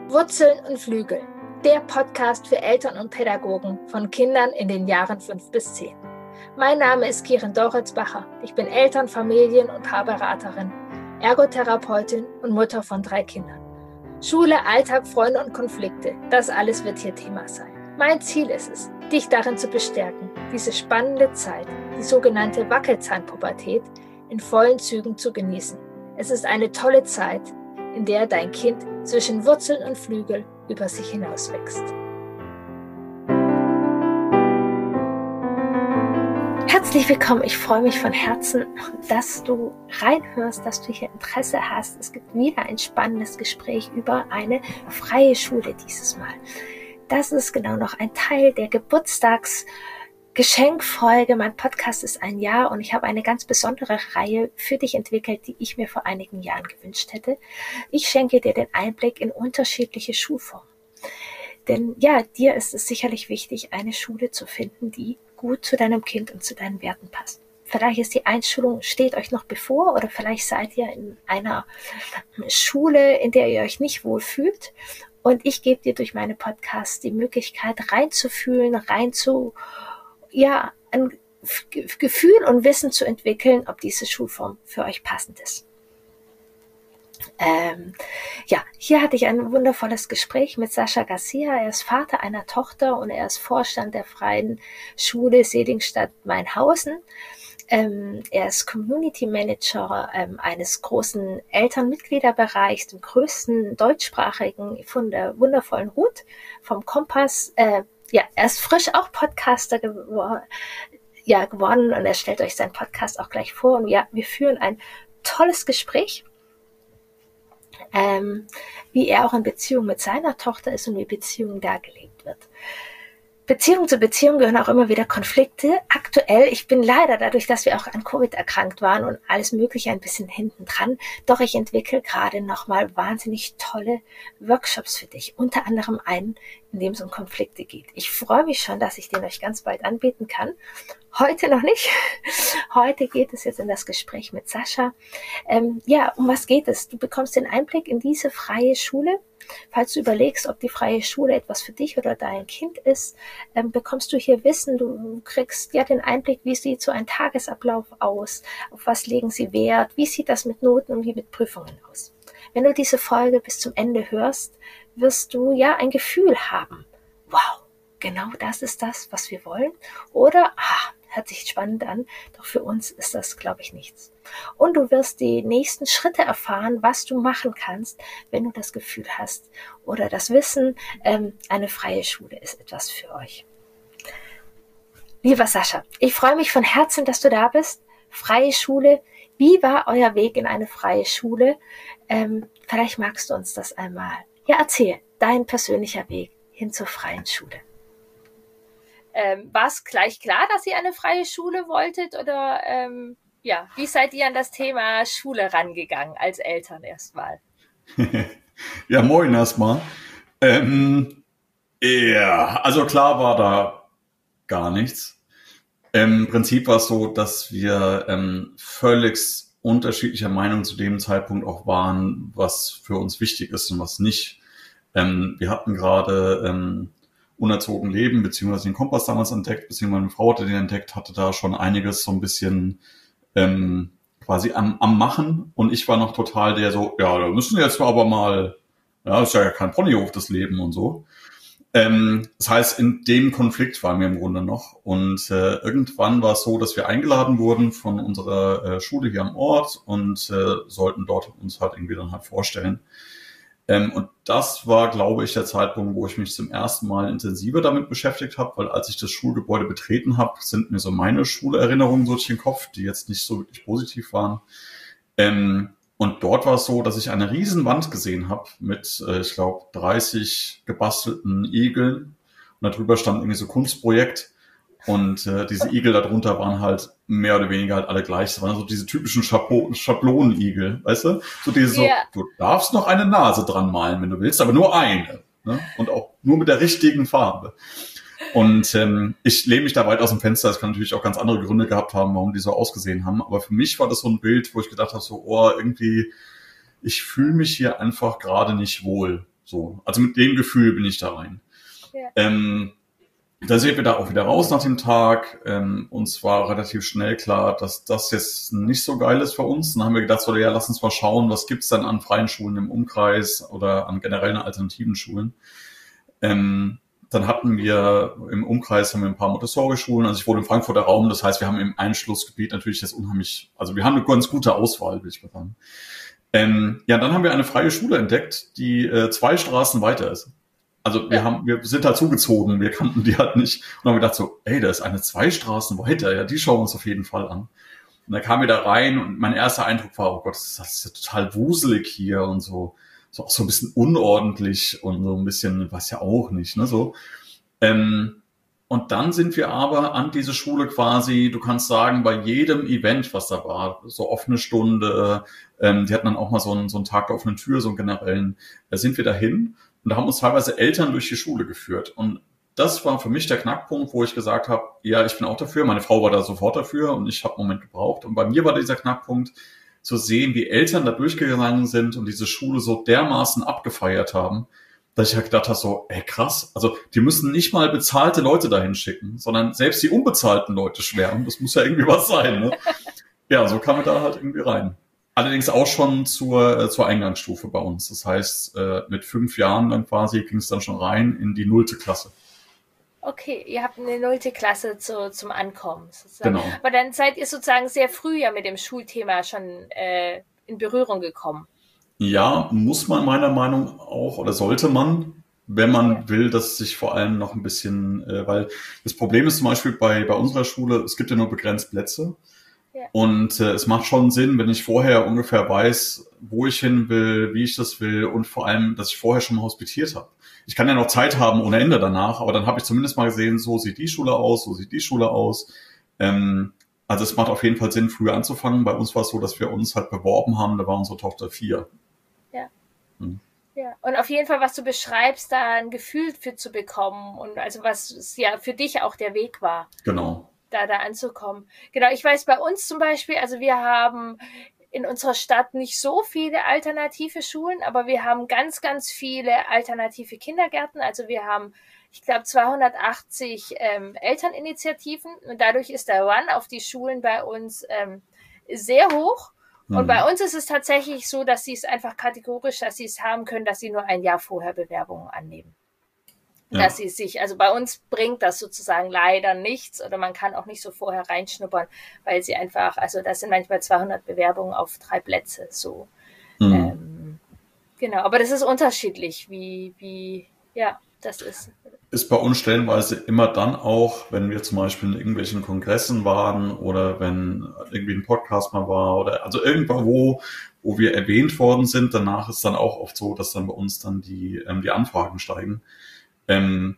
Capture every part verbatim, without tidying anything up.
Wurzeln und Flügel, der Podcast für Eltern und Pädagogen von Kindern in den Jahren fünf bis zehn. Mein Name ist Kirin Doritzbacher. Ich bin Eltern-, Familien- und Paarberaterin, Ergotherapeutin und Mutter von drei Kindern. Schule, Alltag, Freunde und Konflikte, das alles wird hier Thema sein. Mein Ziel ist es, dich darin zu bestärken, diese spannende Zeit, die sogenannte Wackelzahnpubertät, in vollen Zügen zu genießen. Es ist eine tolle Zeit, in der dein Kind zwischen Wurzeln und Flügel über sich hinaus wächst. Herzlich willkommen, ich freue mich von Herzen, dass du reinhörst, dass du hier Interesse hast. Es gibt wieder ein spannendes Gespräch über eine freie Schule dieses Mal. Das ist genau noch ein Teil der Geburtstagsgeschenkfolge. Mein Podcast ist ein Jahr und ich habe eine ganz besondere Reihe für dich entwickelt, die ich mir vor einigen Jahren gewünscht hätte. Ich schenke dir den Einblick in unterschiedliche Schulformen. Denn ja, dir ist es sicherlich wichtig, eine Schule zu finden, die gut zu deinem Kind und zu deinen Werten passt. Vielleicht ist die Einschulung, steht euch noch bevor, oder vielleicht seid ihr in einer Schule, in der ihr euch nicht wohl fühlt. Und ich gebe dir durch meine Podcasts die Möglichkeit, reinzufühlen, rein zu, ja, ein Gefühl und Wissen zu entwickeln, ob diese Schulform für euch passend ist. Ähm, ja, hier hatte ich ein wundervolles Gespräch mit Sascha Garcia. Er ist Vater einer Tochter und er ist Vorstand der Freien Schule Seligenstadt-Mainhausen. Ähm, er ist Community Manager ähm, eines großen Elternmitgliederbereichs, dem größten deutschsprachigen von der wundervollen Ruth vom Kompass. Äh, ja, er ist frisch auch Podcaster gewor- ja, geworden und er stellt euch seinen Podcast auch gleich vor. Und ja, wir führen ein tolles Gespräch. Ähm, wie er auch in Beziehung mit seiner Tochter ist und wie Beziehung dargelegt wird. Beziehung zu Beziehung gehören auch immer wieder Konflikte. Aktuell, ich bin leider dadurch, dass wir auch an Covid erkrankt waren und alles Mögliche ein bisschen hinten dran, doch ich entwickle gerade nochmal wahnsinnig tolle Workshops für dich. Unter anderem einen, in dem es um Konflikte geht. Ich freue mich schon, dass ich den euch ganz bald anbieten kann. Heute noch nicht. Heute geht es jetzt in das Gespräch mit Sascha. Ähm, ja, um was geht es? Du bekommst den Einblick in diese freie Schule. Falls du überlegst, ob die freie Schule etwas für dich oder dein Kind ist, ähm, bekommst du hier Wissen. Du kriegst ja den Einblick, wie sieht so ein Tagesablauf aus, auf was legen sie Wert, wie sieht das mit Noten und wie mit Prüfungen aus. Wenn du diese Folge bis zum Ende hörst, wirst du ja ein Gefühl haben. Wow, genau das ist das, was wir wollen. Oder, ah, hört sich spannend an, doch für uns ist das, glaube ich, nichts. Und du wirst die nächsten Schritte erfahren, was du machen kannst, wenn du das Gefühl hast oder das Wissen, ähm, eine freie Schule ist etwas für euch. Lieber Sascha, ich freue mich von Herzen, dass du da bist. Freie Schule, wie war euer Weg in eine freie Schule? Ähm, vielleicht magst du uns das einmal, ja, erzählen, dein persönlicher Weg hin zur freien Schule. Ähm, war es gleich klar, dass ihr eine freie Schule wolltet oder ähm, ja, wie seid ihr an das Thema Schule rangegangen als Eltern erstmal? Ja, moin erstmal. Ähm, ja, also klar war da gar nichts. Im Prinzip war es so, dass wir ähm, völlig unterschiedlicher Meinung zu dem Zeitpunkt auch waren, was für uns wichtig ist und was nicht. Ähm, wir hatten gerade ähm, unerzogen leben, beziehungsweise den Kompass damals entdeckt, beziehungsweise meine Frau hatte den entdeckt, hatte da schon einiges so ein bisschen ähm, quasi am, am Machen und ich war noch total der so, ja, da müssen wir jetzt aber mal, ja, ist ja kein Ponyhof, das Leben und so. Ähm, das heißt, in dem Konflikt waren wir im Grunde noch und äh, irgendwann war es so, dass wir eingeladen wurden von unserer äh, Schule hier am Ort und äh, sollten dort uns halt irgendwie dann halt vorstellen. Ähm, und das war, glaube ich, der Zeitpunkt, wo ich mich zum ersten Mal intensiver damit beschäftigt habe, weil als ich das Schulgebäude betreten habe, sind mir so meine Schulerinnerungen so durch den Kopf, die jetzt nicht so wirklich positiv waren. Ähm, und dort war es so, dass ich eine riesen Wand gesehen habe mit, äh, ich glaube, dreißig gebastelten Igeln und darüber stand irgendwie so Kunstprojekt. Und äh, diese Igel darunter waren halt mehr oder weniger halt alle gleich. Das waren so diese typischen Schabo- Schablonenigel, weißt du? So diese Yeah. so, du darfst noch eine Nase dran malen, wenn du willst, aber nur eine. Ne? Und auch nur mit der richtigen Farbe. Und ähm, ich lehne mich da weit aus dem Fenster. Es kann natürlich auch ganz andere Gründe gehabt haben, warum die so ausgesehen haben. Aber für mich war das so ein Bild, wo ich gedacht habe, so, oh, irgendwie, ich fühle mich hier einfach gerade nicht wohl. So, also mit dem Gefühl bin ich da rein. Ja. Ähm, da sind wir da auch wieder raus nach dem Tag. Ähm, uns war relativ schnell klar, dass das jetzt nicht so geil ist für uns. Dann haben wir gedacht, so, ja, lass uns mal schauen, was gibt's dann an freien Schulen im Umkreis oder an generellen alternativen Schulen. Ähm, dann hatten wir im Umkreis haben wir ein paar Montessori-Schulen. Also ich wohne im Frankfurter Raum, das heißt, wir haben im Einschlussgebiet natürlich das unheimlich, also wir haben eine ganz gute Auswahl, will ich mal sagen. Ähm, ja, dann haben wir eine freie Schule entdeckt, die äh, zwei Straßen weiter ist. Also wir ja. haben, wir sind da zugezogen, wir kannten die halt nicht und haben gedacht so, ey, da ist eine zwei Straßen weiter, ja, die schauen wir uns auf jeden Fall an. Und dann kamen wir da rein und mein erster Eindruck war, oh Gott, das ist ja total wuselig hier und so, so auch so ein bisschen unordentlich und so ein bisschen, was ja auch nicht, ne, so. Ähm, und dann sind wir aber an diese Schule quasi, du kannst sagen, bei jedem Event, was da war, so offene Stunde, ähm, die hatten dann auch mal so einen, so einen Tag der offenen Tür, so einen generellen, da sind wir dahin. Und da haben uns teilweise Eltern durch die Schule geführt. Und das war für mich der Knackpunkt, wo ich gesagt habe, ja, ich bin auch dafür. Meine Frau war da sofort dafür und ich habe einen Moment gebraucht. Und bei mir war dieser Knackpunkt, zu sehen, wie Eltern da durchgegangen sind und diese Schule so dermaßen abgefeiert haben, dass ich halt gedacht habe, so, ey krass, also die müssen nicht mal bezahlte Leute dahin schicken, sondern selbst die unbezahlten Leute schwärmen. Das muss ja irgendwie was sein, ne? Ja, so kamen wir da halt irgendwie rein. Allerdings auch schon zur, äh, zur Eingangsstufe bei uns. Das heißt, äh, mit fünf Jahren dann quasi ging es dann schon rein in die nullte Klasse. Okay, ihr habt eine nullte Klasse zu, zum Ankommen sozusagen. Genau. Aber dann seid ihr sozusagen sehr früh ja mit dem Schulthema schon äh, in Berührung gekommen. Ja, muss man meiner Meinung nach auch oder sollte man, wenn man ja. will, dass es sich vor allem noch ein bisschen, äh, weil das Problem ist zum Beispiel bei, bei unserer Schule, es gibt ja nur begrenzt Plätze. Ja. Und äh, es macht schon Sinn, wenn ich vorher ungefähr weiß, wo ich hin will, wie ich das will und vor allem, dass ich vorher schon mal hospitiert habe. Ich kann ja noch Zeit haben ohne Ende danach, aber dann habe ich zumindest mal gesehen, so sieht die Schule aus, so sieht die Schule aus. Ähm, also es macht auf jeden Fall Sinn, früher anzufangen. Bei uns war es so, dass wir uns halt beworben haben, da war unsere Tochter vier. Ja. Hm. Ja, und auf jeden Fall, was du beschreibst, da ein Gefühl für zu bekommen und also was ja für dich auch der Weg war. Genau. Da, da anzukommen. Genau, ich weiß bei uns zum Beispiel, also wir haben in unserer Stadt nicht so viele alternative Schulen, aber wir haben ganz, ganz viele alternative Kindergärten. Also wir haben, ich glaube, zweihundertachtzig ähm, Elterninitiativen und dadurch ist der Run auf die Schulen bei uns ähm, sehr hoch. Und mhm. bei uns ist es tatsächlich so, dass sie es einfach kategorisch, dass sie es haben können, dass sie nur ein Jahr vorher Bewerbungen annehmen. Ja. Dass sie sich, also bei uns bringt das sozusagen leider nichts oder man kann auch nicht so vorher reinschnuppern, weil sie einfach, also das sind manchmal zweihundert Bewerbungen auf drei Plätze, so. Mhm. Ähm, genau, aber das ist unterschiedlich, wie, wie, ja, das ist. Ist bei uns stellenweise immer dann auch, wenn wir zum Beispiel in irgendwelchen Kongressen waren oder wenn irgendwie ein Podcast mal war oder also irgendwo, wo, wo wir erwähnt worden sind, danach ist dann auch oft so, dass dann bei uns dann die, ähm, die Anfragen steigen. Ähm,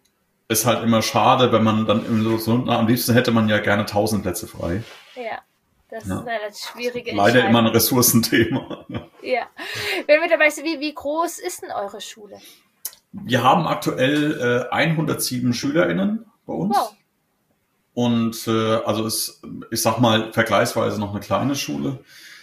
ist halt immer schade, wenn man dann so, so, na, am liebsten hätte man ja gerne tausend Plätze frei. Ja, das ja. ist eine schwierige Leider immer ein Ressourcenthema. Ja. Wenn wir dabei sind, wie, wie groß ist denn eure Schule? Wir haben aktuell äh, hundertsieben SchülerInnen bei uns. Wow. Und äh, also ist, ich sag mal, vergleichsweise noch eine kleine Schule.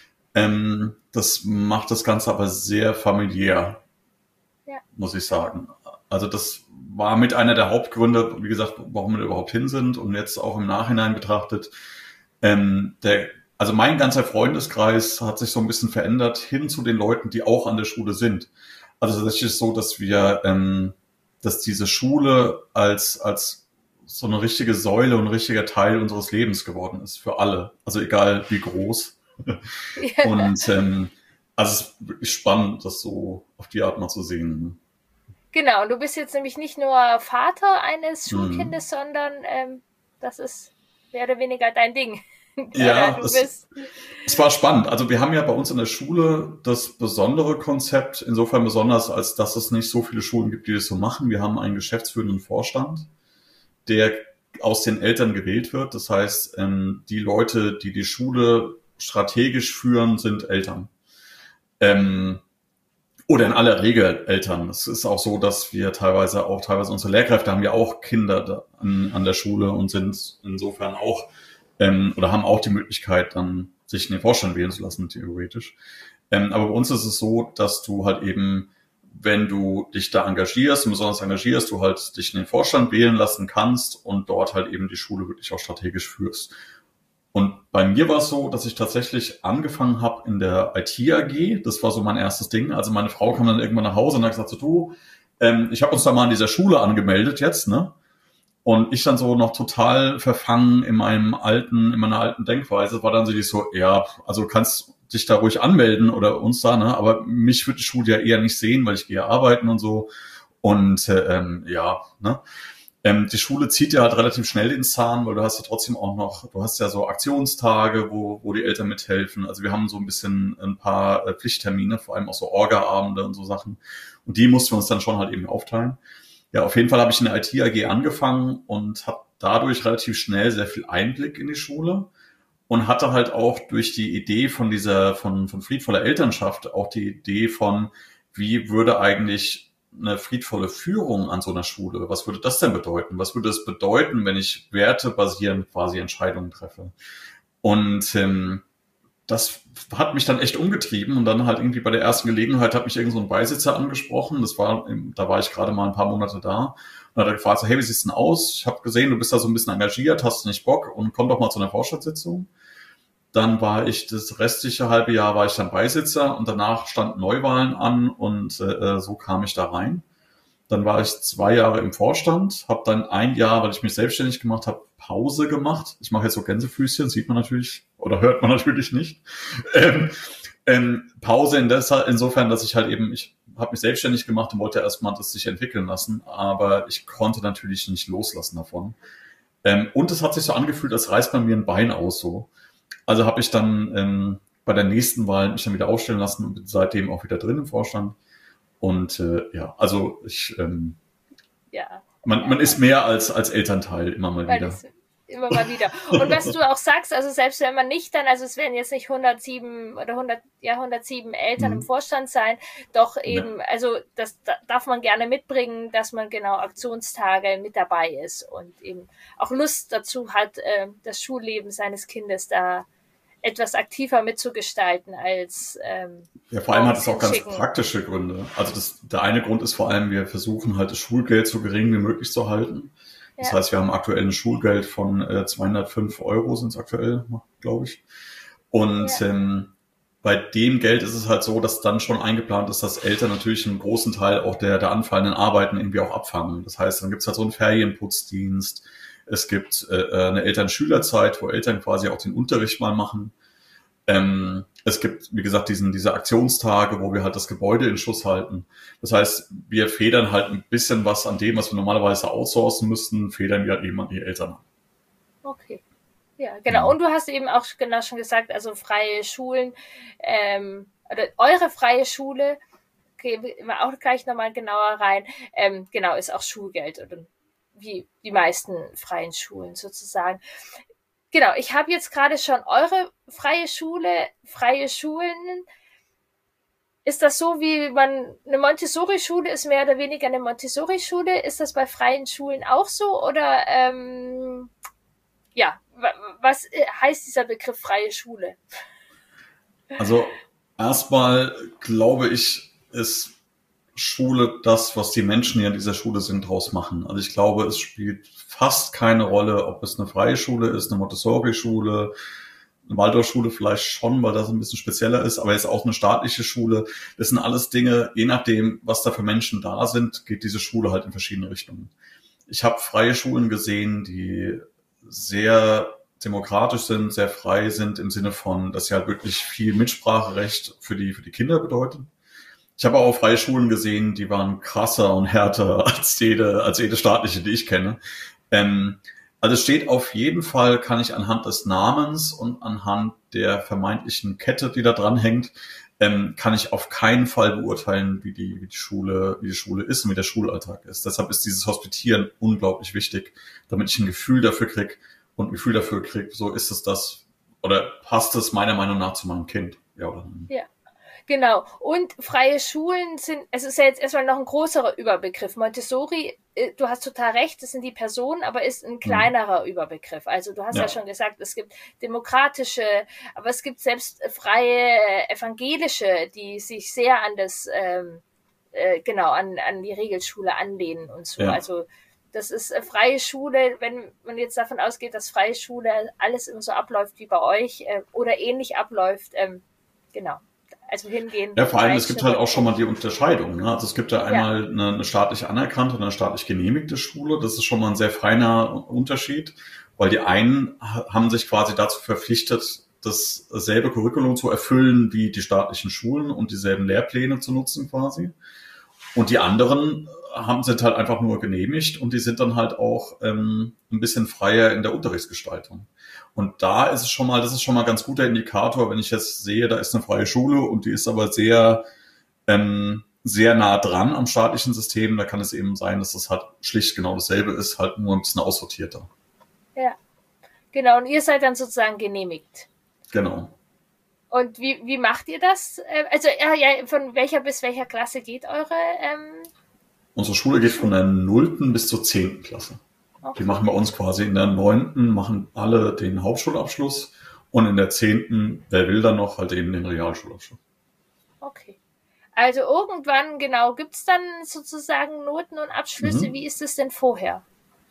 Ähm, das macht das Ganze aber sehr familiär, ja. muss ich sagen. Also das war mit einer der Hauptgründe, wie gesagt, warum wir überhaupt hin sind und jetzt auch im Nachhinein betrachtet. Ähm, der, also mein ganzer Freundeskreis hat sich so ein bisschen verändert hin zu den Leuten, die auch an der Schule sind. Also das ist so, dass wir, ähm, dass diese Schule als als so eine richtige Säule und ein richtiger Teil unseres Lebens geworden ist für alle. Also egal wie groß. Ja. Und ähm, also es ist wirklich spannend, das so auf die Art mal zu sehen. Genau, und du bist jetzt nämlich nicht nur Vater eines Schulkindes, mhm. sondern ähm, das ist mehr oder weniger dein Ding. Ja, du es, bist. es war spannend. Also wir haben ja bei uns in der Schule das besondere Konzept, insofern besonders, als dass es nicht so viele Schulen gibt, die das so machen. Wir haben einen geschäftsführenden Vorstand, der aus den Eltern gewählt wird. Das heißt, ähm, die Leute, die die Schule strategisch führen, sind Eltern. Ähm, Oder in aller Regel Eltern. Es ist auch so, dass wir teilweise auch, teilweise unsere Lehrkräfte haben ja auch Kinder da an, an der Schule und sind insofern auch, ähm, oder haben auch die Möglichkeit, dann sich in den Vorstand wählen zu lassen, theoretisch. Ähm, aber bei uns ist es so, dass du halt eben wenn du dich da engagierst und besonders engagierst, du halt dich in den Vorstand wählen lassen kannst und dort halt eben die Schule wirklich auch strategisch führst. Und bei mir war es so, dass ich tatsächlich angefangen habe in der I T-A G. Das war so mein erstes Ding. Also meine Frau kam dann irgendwann nach Hause und hat gesagt, so, du, ähm, ich habe uns da mal an dieser Schule angemeldet jetzt, ne? Und ich dann so noch total verfangen in meinem alten, in meiner alten Denkweise, war dann so, die so, ja, also kannst dich da ruhig anmelden oder uns da, ne? Aber mich wird die Schule ja eher nicht sehen, weil ich gehe arbeiten und so. Und äh, ähm, ja, ne? Ähm, die Schule zieht ja halt relativ schnell den Zahn, weil du hast ja trotzdem auch noch, du hast ja so Aktionstage, wo, wo die Eltern mithelfen. Also wir haben so ein bisschen ein paar äh, Pflichttermine, vor allem auch so Orga-Abende und so Sachen. Und die mussten wir uns dann schon halt eben aufteilen. Ja, auf jeden Fall habe ich in der I T-A G angefangen und habe dadurch relativ schnell sehr viel Einblick in die Schule und hatte halt auch durch die Idee von dieser, von, von friedvoller Elternschaft auch die Idee von, wie würde eigentlich eine friedvolle Führung an so einer Schule, was würde das denn bedeuten? Was würde es bedeuten, wenn ich wertebasierend quasi Entscheidungen treffe? Und ähm, das hat mich dann echt umgetrieben und dann halt irgendwie bei der ersten Gelegenheit hat mich irgend so ein Beisitzer angesprochen. Das war, da war ich gerade mal ein paar Monate da und hat er gefragt, so, hey, wie sieht's denn aus? Ich habe gesehen, du bist da so ein bisschen engagiert, hast du nicht Bock und komm doch mal zu einer Vorstandssitzung. Dann war ich das restliche halbe Jahr war ich dann Beisitzer und danach standen Neuwahlen an und äh, so kam ich da rein. Dann war ich zwei Jahre im Vorstand, habe dann ein Jahr, weil ich mich selbstständig gemacht habe, Pause gemacht. Ich mache jetzt so Gänsefüßchen, sieht man natürlich oder hört man natürlich nicht. Ähm, ähm, Pause in des, insofern, dass ich halt eben, ich habe mich selbstständig gemacht und wollte erstmal das sich entwickeln lassen, aber ich konnte natürlich nicht loslassen davon. Ähm, und es hat sich so angefühlt, als reißt man mir ein Bein aus so. Also habe ich dann ähm, bei der nächsten Wahl mich dann wieder aufstellen lassen und bin seitdem auch wieder drin im Vorstand. Und äh, ja, also ich, ähm, Ja. man, man ist mehr als als Elternteil immer mal wieder. Immer mal wieder. Und was du auch sagst, also selbst wenn man nicht dann, also es werden jetzt nicht hundertsieben oder hundert, ja hundertsieben Eltern mhm. im Vorstand sein, doch eben, ja. also das da darf man gerne mitbringen, dass man genau Aktionstage mit dabei ist und eben auch Lust dazu hat, äh, das Schulleben seines Kindes da etwas aktiver mitzugestalten als ähm, ja, vor allem hat es auch ganz praktische Gründe. Also das, der eine Grund ist vor allem, wir versuchen halt das Schulgeld so gering wie möglich zu halten. Das ja. heißt, wir haben aktuell ein Schulgeld von äh, zweihundertfünf Euro sind es aktuell, glaube ich. Und ja. ähm, bei dem Geld ist es halt so, dass dann schon eingeplant ist, dass Eltern natürlich einen großen Teil auch der, der anfallenden Arbeiten irgendwie auch abfangen. Das heißt, dann gibt es halt so einen Ferienputzdienst. Es gibt äh, eine Eltern-Schüler-Zeit, wo Eltern quasi auch den Unterricht mal machen. Ähm, es gibt, wie gesagt, diesen, diese Aktionstage, wo wir halt das Gebäude in Schuss halten. Das heißt, wir federn halt ein bisschen was an dem, was wir normalerweise outsourcen müssten, federn wir halt eben an die Eltern an. Okay. Ja, genau. Ja. Und du hast eben auch genau schon gesagt, also freie Schulen, ähm, oder eure freie Schule, gehen wir auch gleich nochmal genauer rein, ähm, genau, ist auch Schulgeld oder wie die meisten freien Schulen sozusagen. Genau, ich habe jetzt gerade schon eure freie Schule, freie Schulen. Ist das so, wie man eine Montessori-Schule ist, mehr oder weniger eine Montessori-Schule? Ist das bei freien Schulen auch so? Oder ähm, ja, was heißt dieser Begriff freie Schule? Also erstmal glaube ich, ist Schule das, was die Menschen, die an dieser Schule sind, draus machen. Also ich glaube, es spielt fast keine Rolle, ob es eine freie Schule ist, eine Montessori-Schule, eine Waldorfschule vielleicht schon, weil das ein bisschen spezieller ist, aber jetzt auch eine staatliche Schule. Das sind alles Dinge, je nachdem, was da für Menschen da sind, geht diese Schule halt in verschiedene Richtungen. Ich habe freie Schulen gesehen, die sehr demokratisch sind, sehr frei sind im Sinne von, dass sie halt wirklich viel Mitspracherecht für die, für die Kinder bedeuten. Ich habe auch freie Schulen gesehen, die waren krasser und härter als jede, als jede staatliche, die ich kenne. Ähm, also es steht auf jeden Fall, kann ich anhand des Namens und anhand der vermeintlichen Kette, die da dran hängt, ähm, kann ich auf keinen Fall beurteilen, wie die, wie die Schule, wie die Schule ist und wie der Schulalltag ist. Deshalb ist dieses Hospitieren unglaublich wichtig, damit ich ein Gefühl dafür kriege und ein Gefühl dafür kriege, so ist es das, oder passt es meiner Meinung nach zu meinem Kind? Ja oder nein? Ja. Genau. Und freie Schulen sind, es ist ja jetzt erstmal noch ein größerer Überbegriff. Montessori, du hast total recht, das sind die Personen, aber ist ein kleinerer mhm. Überbegriff. Also du hast ja. ja schon gesagt, es gibt demokratische, aber es gibt selbst freie evangelische, die sich sehr an das ähm, äh, genau, an, an die Regelschule anlehnen und so. Ja. Also das ist äh, freie Schule, wenn man jetzt davon ausgeht, dass freie Schule alles immer so abläuft wie bei euch äh, oder ähnlich abläuft, ähm, genau. Also hingehen. Ja, vor allem, es gibt halt auch schon mal die Unterscheidung. Ne? Also es gibt ja einmal ja. eine, eine staatlich anerkannte und eine staatlich genehmigte Schule. Das ist schon mal ein sehr feiner Unterschied, weil die einen haben sich quasi dazu verpflichtet, dasselbe Curriculum zu erfüllen wie die staatlichen Schulen und dieselben Lehrpläne zu nutzen quasi. Und die anderen haben sind halt einfach nur genehmigt und die sind dann halt auch ähm, ein bisschen freier in der Unterrichtsgestaltung. Und da ist es schon mal, das ist schon mal ein ganz guter Indikator, wenn ich jetzt sehe, da ist eine freie Schule und die ist aber sehr, ähm, sehr nah dran am staatlichen System, da kann es eben sein, dass das halt schlicht genau dasselbe ist, halt nur ein bisschen aussortierter. Ja, genau. Und ihr seid dann sozusagen genehmigt. Genau. Und wie, wie macht ihr das? Also ja, ja, von welcher bis welcher Klasse geht eure? Ähm Unsere Schule geht von der nullten bis zur zehnten Klasse. Okay. Die machen bei uns quasi in der neunten machen alle den Hauptschulabschluss und in der zehnten, wer will dann noch, halt eben den Realschulabschluss. Okay. Also irgendwann, genau, gibt's dann sozusagen Noten und Abschlüsse. Mhm. Wie ist es denn vorher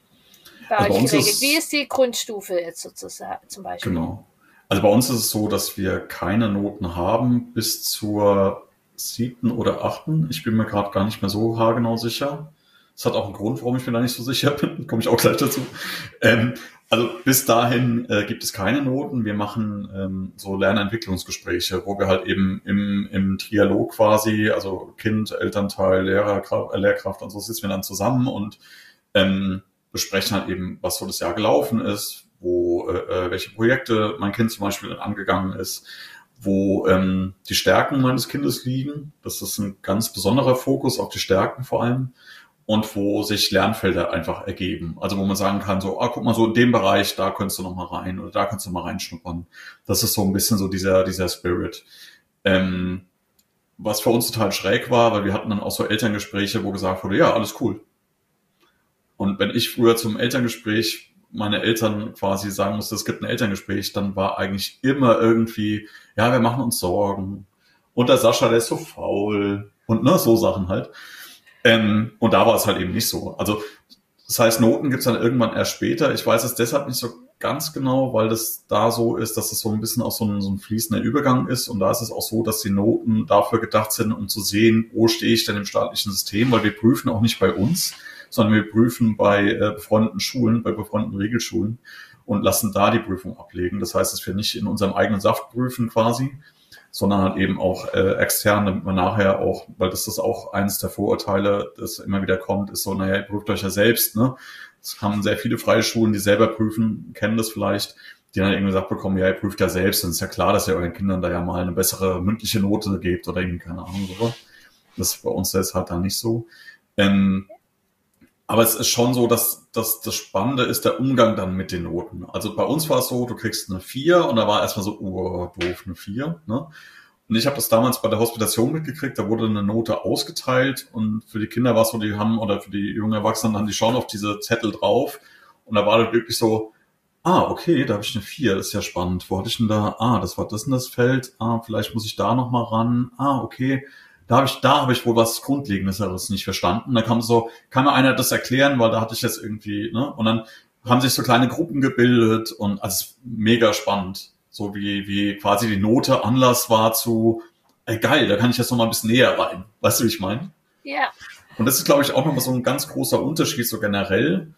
bei also euch bei geregelt? Ist, Wie ist die Grundstufe jetzt sozusagen zum Beispiel? Genau. Also bei uns ist es so, dass wir keine Noten haben bis zur siebten oder achten. Ich bin mir gerade gar nicht mehr so haargenau sicher. Das hat auch einen Grund, warum ich mir da nicht so sicher bin. Komme ich auch gleich dazu. Ähm, also bis dahin äh, gibt es keine Noten. Wir machen ähm, so Lernentwicklungsgespräche, wo wir halt eben im, im Trialog quasi, also Kind, Elternteil, Lehrer, äh, Lehrkraft und so sitzen wir dann zusammen und ähm, besprechen halt eben, was so das Jahr gelaufen ist, wo äh, welche Projekte mein Kind zum Beispiel angegangen ist, wo ähm, die Stärken meines Kindes liegen. Das ist ein ganz besonderer Fokus auf die Stärken vor allem. Und wo sich Lernfelder einfach ergeben. Also wo man sagen kann, so, ah, guck mal, so in dem Bereich, da könntest du noch mal rein oder da kannst du mal reinschnuppern. Das ist so ein bisschen so dieser dieser Spirit. Ähm, was für uns total schräg war, weil wir hatten dann auch so Elterngespräche, wo gesagt wurde, ja, alles cool. Und wenn ich früher zum Elterngespräch meine Eltern quasi sagen musste, es gibt ein Elterngespräch, dann war eigentlich immer irgendwie, ja, wir machen uns Sorgen. Und der Sascha, der ist so faul. Und ne, so Sachen halt. Ähm, und da war es halt eben nicht so. Also das heißt, Noten gibt's dann irgendwann erst später. Ich weiß es deshalb nicht so ganz genau, weil das da so ist, dass es so ein bisschen auch so ein, so ein fließender Übergang ist. Und da ist es auch so, dass die Noten dafür gedacht sind, um zu sehen, wo stehe ich denn im staatlichen System, weil wir prüfen auch nicht bei uns, sondern wir prüfen bei äh, befreundeten Schulen, bei befreundeten Regelschulen und lassen da die Prüfung ablegen. Das heißt, dass wir nicht in unserem eigenen Saft prüfen quasi, sondern halt eben auch äh, extern, damit man nachher auch, weil das ist auch eines der Vorurteile, das immer wieder kommt, ist so, naja, ihr prüft euch ja selbst, ne? Es haben sehr viele freie Schulen, die selber prüfen, kennen das vielleicht, die dann irgendwie gesagt bekommen, ja, ihr prüft ja selbst, dann ist ja klar, dass ihr euren Kindern da ja mal eine bessere mündliche Note gebt oder irgendwie, keine Ahnung, so. Das ist bei uns jetzt halt dann nicht so. Ähm, aber es ist schon so, dass, dass das Spannende ist der Umgang dann mit den Noten. Also bei uns war es so, du kriegst eine vier und da war erstmal so, oh, doof, eine vier. Ne? Und ich habe das damals bei der Hospitation mitgekriegt, da wurde eine Note ausgeteilt und für die Kinder war es so, die haben, oder für die jungen Erwachsenen, haben die schauen auf diese Zettel drauf und da war das wirklich so, ah, okay, da habe ich eine vier, das ist ja spannend. Wo hatte ich denn da? Ah, das war das und das Feld. Ah, vielleicht muss ich da nochmal ran. Ah, okay. Da habe ich, da habe ich wohl was Grundlegendes nicht verstanden. Da kam so, kann mir einer das erklären, weil da hatte ich jetzt irgendwie, ne? Und dann haben sich so kleine Gruppen gebildet und also mega spannend. So wie, wie quasi die Note Anlass war zu, ey, geil, da kann ich jetzt noch mal ein bisschen näher rein. Weißt du, wie ich meine? Ja. Und das ist, glaube ich, auch nochmal so ein ganz großer Unterschied, so generell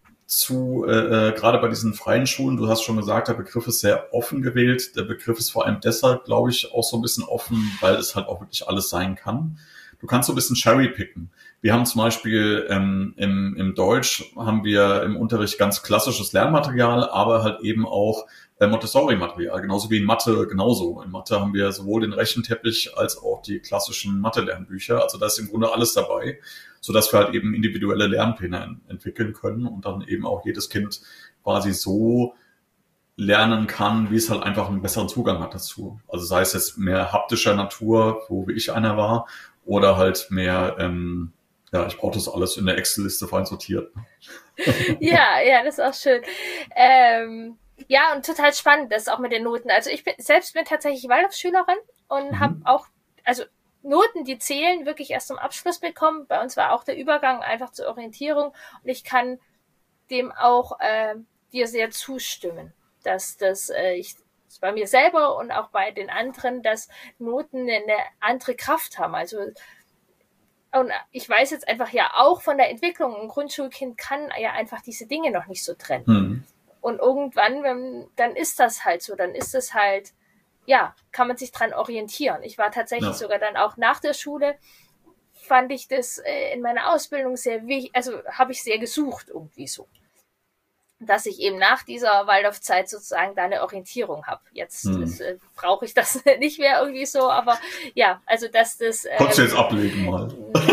zu, äh, gerade bei diesen freien Schulen. Du hast schon gesagt, der Begriff ist sehr offen gewählt. Der Begriff ist vor allem deshalb, glaube ich, auch so ein bisschen offen, weil es halt auch wirklich alles sein kann. Du kannst so ein bisschen cherrypicken. Wir haben zum Beispiel ähm, im, im Deutsch haben wir im Unterricht ganz klassisches Lernmaterial, aber halt eben auch äh, Montessori-Material, genauso wie in Mathe genauso. In Mathe haben wir sowohl den Rechenteppich als auch die klassischen Mathe-Lernbücher. Also da ist im Grunde alles dabei, sodass wir halt eben individuelle Lernpläne entwickeln können und dann eben auch jedes Kind quasi so lernen kann, wie es halt einfach einen besseren Zugang hat dazu. Also sei es jetzt mehr haptischer Natur, wo wie ich einer war, oder halt mehr, ähm, ja, ich brauche das alles in der Excel-Liste fein sortiert. Ja, ja, das ist auch schön. Ähm, ja, und total spannend, das auch mit den Noten. Also ich bin selbst bin tatsächlich Waldorfschülerin und mhm. habe auch, also Noten, die zählen, wirklich erst zum Abschluss bekommen. Bei uns war auch der Übergang einfach zur Orientierung und ich kann dem auch äh, dir sehr zustimmen, dass das äh, ich bei mir selber und auch bei den anderen, dass Noten eine andere Kraft haben. Also und ich weiß jetzt einfach ja auch von der Entwicklung, ein Grundschulkind kann ja einfach diese Dinge noch nicht so trennen. Hm. Und irgendwann, wenn, dann ist das halt so, dann ist es halt, ja, kann man sich dran orientieren. Ich war tatsächlich ja. sogar dann auch nach der Schule, fand ich das äh, in meiner Ausbildung sehr wichtig, also habe ich sehr gesucht irgendwie so. Dass ich eben nach dieser Waldorfzeit sozusagen da eine Orientierung habe. Jetzt hm. äh, brauche ich das nicht mehr irgendwie so, aber ja, also dass das... Ähm, Konntest du jetzt ablegen mal?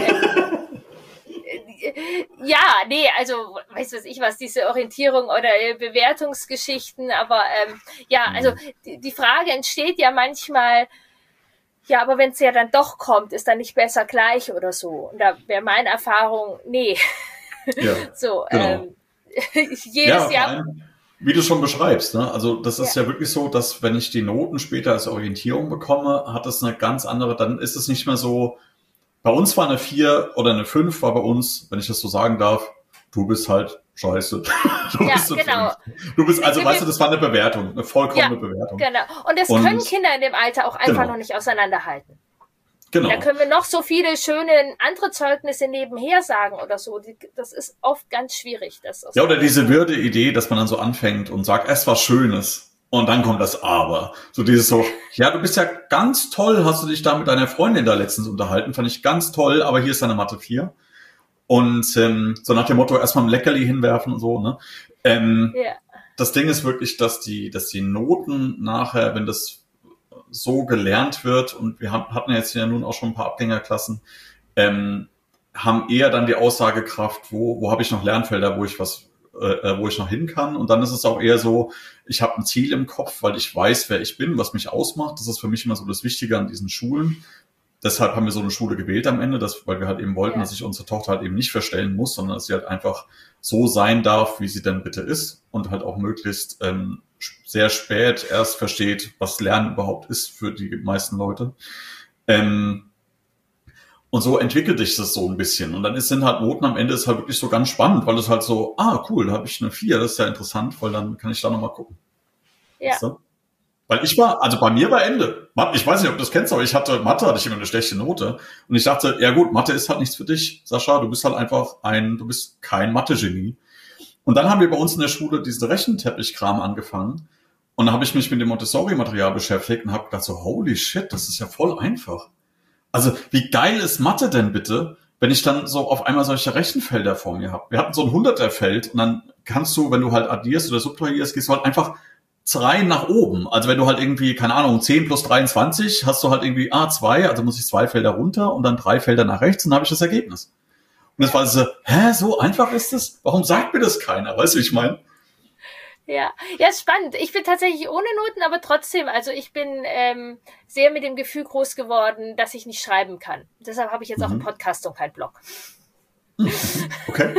Äh, ja, nee, also weiß was ich was, diese Orientierung oder äh, Bewertungsgeschichten, aber ähm, ja, hm. also die, die Frage entsteht ja manchmal, ja, aber wenn es ja dann doch kommt, ist dann nicht besser gleich oder so. Und da wäre meine Erfahrung, nee. Ja, so, genau. ähm, jedes ja, Jahr. Allem, wie du schon beschreibst, ne? Also das ist ja. ja wirklich so, dass wenn ich die Noten später als Orientierung bekomme, hat das eine ganz andere, dann ist es nicht mehr so, bei uns war eine vier oder eine fünf, war bei uns, wenn ich das so sagen darf, du bist halt scheiße. Du ja, bist genau. Du bist, also weißt du, das war eine Bewertung, eine vollkommene ja, Bewertung. Genau. Und das Und, können Kinder in dem Alter auch einfach genau. noch nicht auseinanderhalten. Genau. Da können wir noch so viele schöne andere Zeugnisse nebenher sagen oder so. Das ist oft ganz schwierig. Das ja, oder diese Würde-Idee, dass man dann so anfängt und sagt, es war Schönes. Und dann kommt das Aber. So dieses so, ja, du bist ja ganz toll, hast du dich da mit deiner Freundin da letztens unterhalten. Fand ich ganz toll, aber hier ist deine Mathe vier. Und ähm, so nach dem Motto, erstmal ein Leckerli hinwerfen und so. Ne? Ähm, ja. Das Ding ist wirklich, dass die, dass die Noten nachher, wenn das so gelernt wird, und wir haben, hatten jetzt ja nun auch schon ein paar Abgängerklassen, ähm, haben eher dann die Aussagekraft, wo, wo habe ich noch Lernfelder, wo ich was, äh, wo ich noch hin kann. Und dann ist es auch eher so, ich habe ein Ziel im Kopf, weil ich weiß, wer ich bin, was mich ausmacht. Das ist für mich immer so das Wichtige an diesen Schulen. Deshalb haben wir so eine Schule gewählt am Ende, das, weil wir halt eben wollten, ja. dass sich unsere Tochter halt eben nicht verstellen muss, sondern dass sie halt einfach so sein darf, wie sie denn bitte ist und halt auch möglichst ähm, sehr spät erst versteht, was Lernen überhaupt ist für die meisten Leute. Ähm, und so entwickelt sich das so ein bisschen. Und dann ist, sind halt Noten am Ende ist halt wirklich so ganz spannend, weil es halt so, ah cool, da habe ich eine vier, das ist ja interessant, weil dann kann ich da nochmal gucken. Ja. Weißt du? Weil ich war, also bei mir war Ende. Ich weiß nicht, ob du das kennst, aber ich hatte, Mathe hatte ich immer eine schlechte Note. Und ich dachte, ja gut, Mathe ist halt nichts für dich, Sascha. Du bist halt einfach ein, du bist kein Mathe-Genie. Und dann haben wir bei uns in der Schule diesen Rechenteppichkram angefangen. Und dann habe ich mich mit dem Montessori-Material beschäftigt und habe gedacht so, holy shit, das ist ja voll einfach. Also wie geil ist Mathe denn bitte, wenn ich dann so auf einmal solche Rechenfelder vor mir habe. Wir hatten so ein Hunderterfeld und dann kannst du, wenn du halt addierst oder subtrahierst, gehst du halt einfach zwei nach oben. Also wenn du halt irgendwie, keine Ahnung, zehn plus dreiundzwanzig, hast du halt irgendwie A zwei, also muss ich zwei Felder runter und dann drei Felder nach rechts und dann habe ich das Ergebnis. Und das war so, hä, so einfach ist das? Warum sagt mir das keiner? Weißt du, wie ich meine? Ja, ja, ist spannend. Ich bin tatsächlich ohne Noten, aber trotzdem, also ich bin ähm, sehr mit dem Gefühl groß geworden, dass ich nicht schreiben kann. Deshalb habe ich jetzt mhm. auch einen Podcast und keinen Blog. Okay.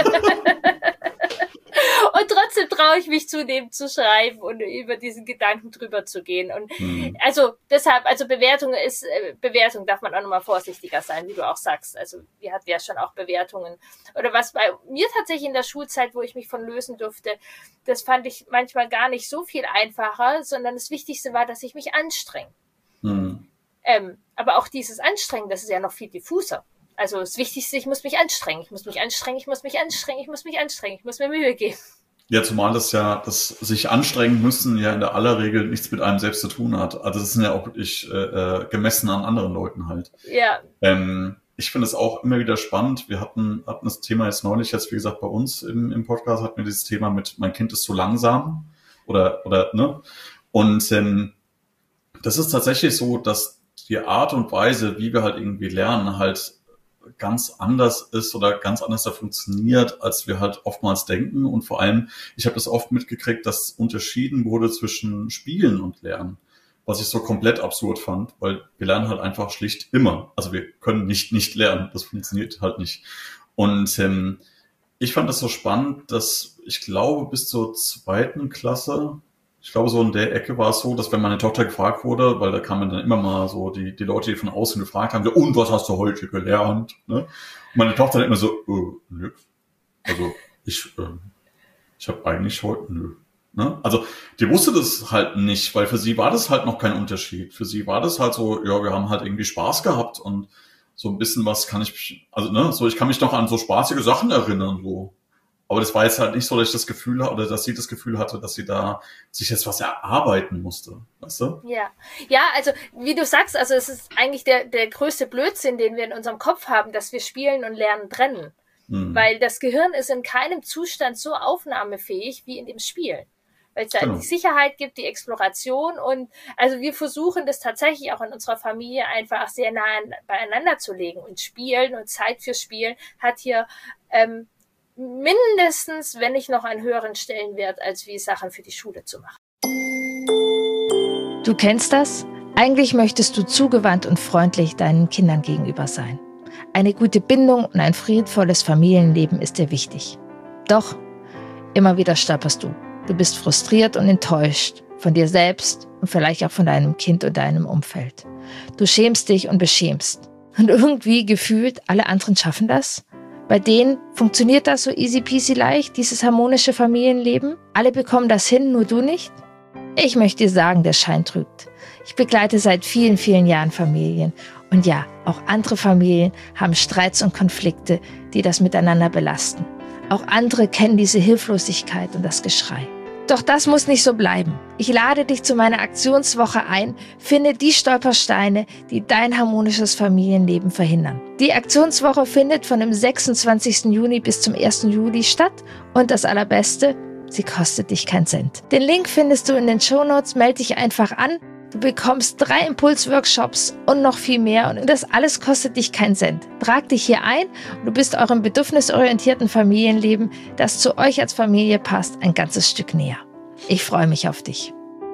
Und trotzdem traue ich mich zunehmend zu schreiben und über diesen Gedanken drüber zu gehen. Und mhm. also deshalb, also Bewertung ist, äh, Bewertung darf man auch nochmal vorsichtiger sein, wie du auch sagst. Also wir hatten ja schon auch Bewertungen. Oder was bei mir tatsächlich in der Schulzeit, wo ich mich von lösen durfte, das fand ich manchmal gar nicht so viel einfacher, sondern das Wichtigste war, dass ich mich anstrenge. Mhm. Ähm, aber auch dieses Anstrengen, das ist ja noch viel diffuser. Also das Wichtigste, ich muss mich anstrengen, ich muss mich anstrengen, ich muss mich anstrengen, ich muss mich anstrengen, ich muss mir Mühe geben. Ja, zumal das ja, das sich anstrengen müssen ja in der aller Regel nichts mit einem selbst zu tun hat. Also das sind ja auch wirklich äh, gemessen an anderen Leuten halt. Ja. Ähm, ich finde es auch immer wieder spannend. Wir hatten, hatten das Thema jetzt neulich, jetzt wie gesagt bei uns im, im Podcast, hatten wir dieses Thema mit, mein Kind ist zu langsam oder, oder, ne? Und ähm, das ist tatsächlich so, dass die Art und Weise, wie wir halt irgendwie lernen, halt ganz anders ist oder ganz anders da funktioniert, als wir halt oftmals denken. Und vor allem, ich habe das oft mitgekriegt, dass unterschieden wurde zwischen Spielen und Lernen, was ich so komplett absurd fand, weil wir lernen halt einfach schlicht immer. Also wir können nicht nicht lernen, das funktioniert halt nicht. Und ähm, ich fand das so spannend, dass ich glaube, bis zur zweiten Klasse Ich glaube, so in der Ecke war es so, dass wenn meine Tochter gefragt wurde, weil da kamen dann immer mal so die, die Leute, die von außen gefragt haben, so, und was hast du heute gelernt? Ne? Und meine Tochter dann immer so, äh, nö. Also ich, äh, ich habe eigentlich heute, nö. Ne? Also die wusste das halt nicht, weil für sie war das halt noch kein Unterschied. Für sie war das halt so, ja, wir haben halt irgendwie Spaß gehabt und so ein bisschen was kann ich, also ne, so ich kann mich noch an so spaßige Sachen erinnern, so. Aber das war jetzt halt nicht so, dass ich das Gefühl hatte, oder dass sie das Gefühl hatte, dass sie da sich jetzt was erarbeiten musste, weißt du? Ja, ja, also wie du sagst, also es ist eigentlich der, der größte Blödsinn, den wir in unserem Kopf haben, dass wir Spielen und Lernen trennen. Hm. Weil das Gehirn ist in keinem Zustand so aufnahmefähig wie in dem Spielen. Weil es da genau. die Sicherheit gibt, die Exploration und also wir versuchen das tatsächlich auch in unserer Familie einfach sehr nah beieinander zu legen und Spielen und Zeit für Spielen hat hier ähm, mindestens, wenn nicht noch einen höheren Stellenwert, als wie Sachen für die Schule zu machen. Du kennst das? Eigentlich möchtest du zugewandt und freundlich deinen Kindern gegenüber sein. Eine gute Bindung und ein friedvolles Familienleben ist dir wichtig. Doch, immer wieder stolperst du. Du bist frustriert und enttäuscht von dir selbst und vielleicht auch von deinem Kind und deinem Umfeld. Du schämst dich und beschämst. Und irgendwie gefühlt, alle anderen schaffen das? Bei denen funktioniert das so easy peasy leicht, dieses harmonische Familienleben? Alle bekommen das hin, nur du nicht? Ich möchte dir sagen, der Schein trügt. Ich begleite seit vielen, vielen Jahren Familien. Und ja, auch andere Familien haben Streits und Konflikte, die das miteinander belasten. Auch andere kennen diese Hilflosigkeit und das Geschrei. Doch das muss nicht so bleiben. Ich lade dich zu meiner Aktionswoche ein, finde die Stolpersteine, die dein harmonisches Familienleben verhindern. Die Aktionswoche findet von dem sechsundzwanzigsten Juni bis zum ersten Juli statt und das Allerbeste, sie kostet dich keinen Cent. Den Link findest du in den Shownotes, melde dich einfach an. Du bekommst drei Impulsworkshops und noch viel mehr und das alles kostet dich keinen Cent. Trag dich hier ein und du bist eurem bedürfnisorientierten Familienleben, das zu euch als Familie passt, ein ganzes Stück näher. Ich freue mich auf dich.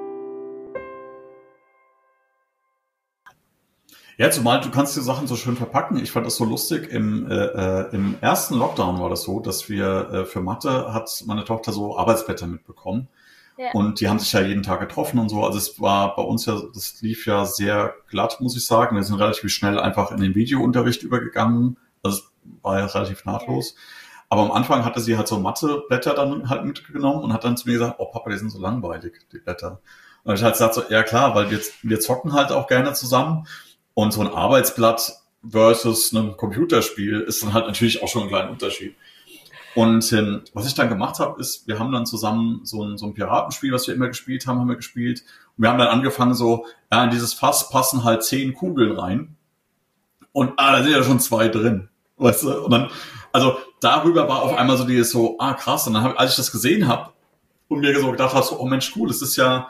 Ja, zumal du kannst die Sachen so schön verpacken. Ich fand das so lustig. Im, äh, äh, im ersten Lockdown war das so, dass wir äh, für Mathe hat meine Tochter so Arbeitsblätter mitbekommen. Ja. Und die haben sich ja jeden Tag getroffen und so. Also es war bei uns ja, das lief ja sehr glatt, muss ich sagen. Wir sind relativ schnell einfach in den Videounterricht übergegangen. Also es war ja relativ nahtlos. Ja. Aber am Anfang hatte sie halt so Matheblätter dann halt mitgenommen und hat dann zu mir gesagt, oh Papa, die sind so langweilig, die Blätter. Und ich halt gesagt so, ja klar, weil wir, wir zocken halt auch gerne zusammen. Und so ein Arbeitsblatt versus ein Computerspiel ist dann halt natürlich auch schon ein kleiner Unterschied. Und ähm, was ich dann gemacht habe, ist, wir haben dann zusammen so ein, so ein Piratenspiel, was wir immer gespielt haben, haben wir gespielt. Und wir haben dann angefangen so, ja, in dieses Fass passen halt zehn Kugeln rein. Und ah, da sind ja schon zwei drin. Weißt du? Und dann, also darüber war auf einmal so dieses so, ah krass. Und dann, hab, als ich das gesehen habe und mir so gedacht habe, so, oh Mensch, cool, es ist ja,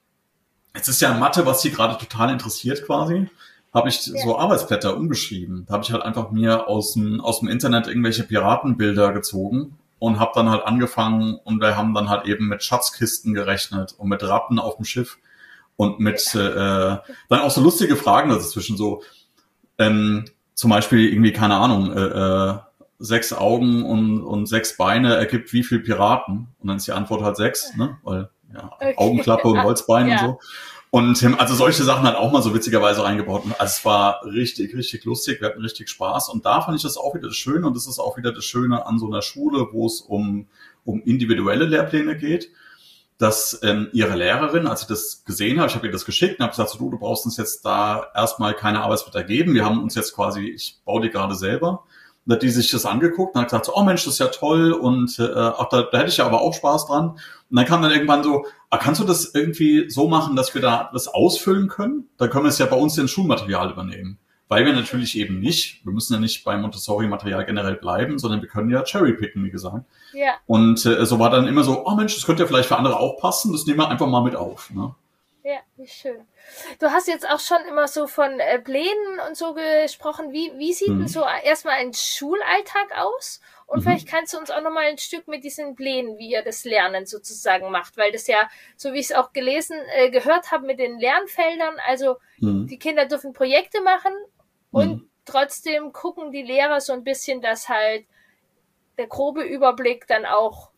es ist ja Mathe, was sie gerade total interessiert quasi. Habe ich ja. so Arbeitsblätter umgeschrieben. Da habe ich halt einfach mir aus dem, aus dem Internet irgendwelche Piratenbilder gezogen und habe dann halt angefangen und wir haben dann halt eben mit Schatzkisten gerechnet und mit Ratten auf dem Schiff und mit ja. äh, dann auch so lustige Fragen dazwischen, so ähm, zum Beispiel irgendwie, keine Ahnung, äh, äh, sechs Augen und, und sechs Beine ergibt wie viel Piraten? Und dann ist die Antwort halt sechs, ne? Weil ja, okay. Augenklappe und Holzbein ja. und so. Und also solche Sachen halt auch mal so witzigerweise reingebaut. Also es war richtig, richtig lustig. Wir hatten richtig Spaß. Und da fand ich das auch wieder das Schöne. Und das ist auch wieder das Schöne an so einer Schule, wo es um, um individuelle Lehrpläne geht, dass ähm, ihre Lehrerin, als ich das gesehen habe, ich habe ihr das geschickt und habe gesagt, so, du, du brauchst uns jetzt da erstmal keine Arbeitsblätter geben. Wir haben uns jetzt quasi, ich baue die gerade selber. Und hat die sich das angeguckt und hat gesagt, so, oh Mensch, das ist ja toll und äh, ach, da, da hätte ich ja aber auch Spaß dran. Und dann kam dann irgendwann so, ah, kannst du das irgendwie so machen, dass wir da das ausfüllen können? Dann können wir es ja bei uns in Schulmaterial übernehmen. Weil wir natürlich eben nicht, wir müssen ja nicht beim Montessori-Material generell bleiben, sondern wir können ja cherrypicken, wie gesagt. Ja. Und äh, so war dann immer so, oh Mensch, das könnte ja vielleicht für andere auch passen, das nehmen wir einfach mal mit auf. Ne? Ja, wie schön. Du hast jetzt auch schon immer so von äh, Plänen und so gesprochen. Wie, wie sieht mhm. denn so erstmal ein Schulalltag aus? Und mhm. vielleicht kannst du uns auch nochmal ein Stück mit diesen Plänen, wie ihr das Lernen sozusagen macht. Weil das ja, so wie ich es auch gelesen, äh, gehört habe mit den Lernfeldern, also mhm. die Kinder dürfen Projekte machen und mhm. trotzdem gucken die Lehrer so ein bisschen, dass halt der grobe Überblick dann auch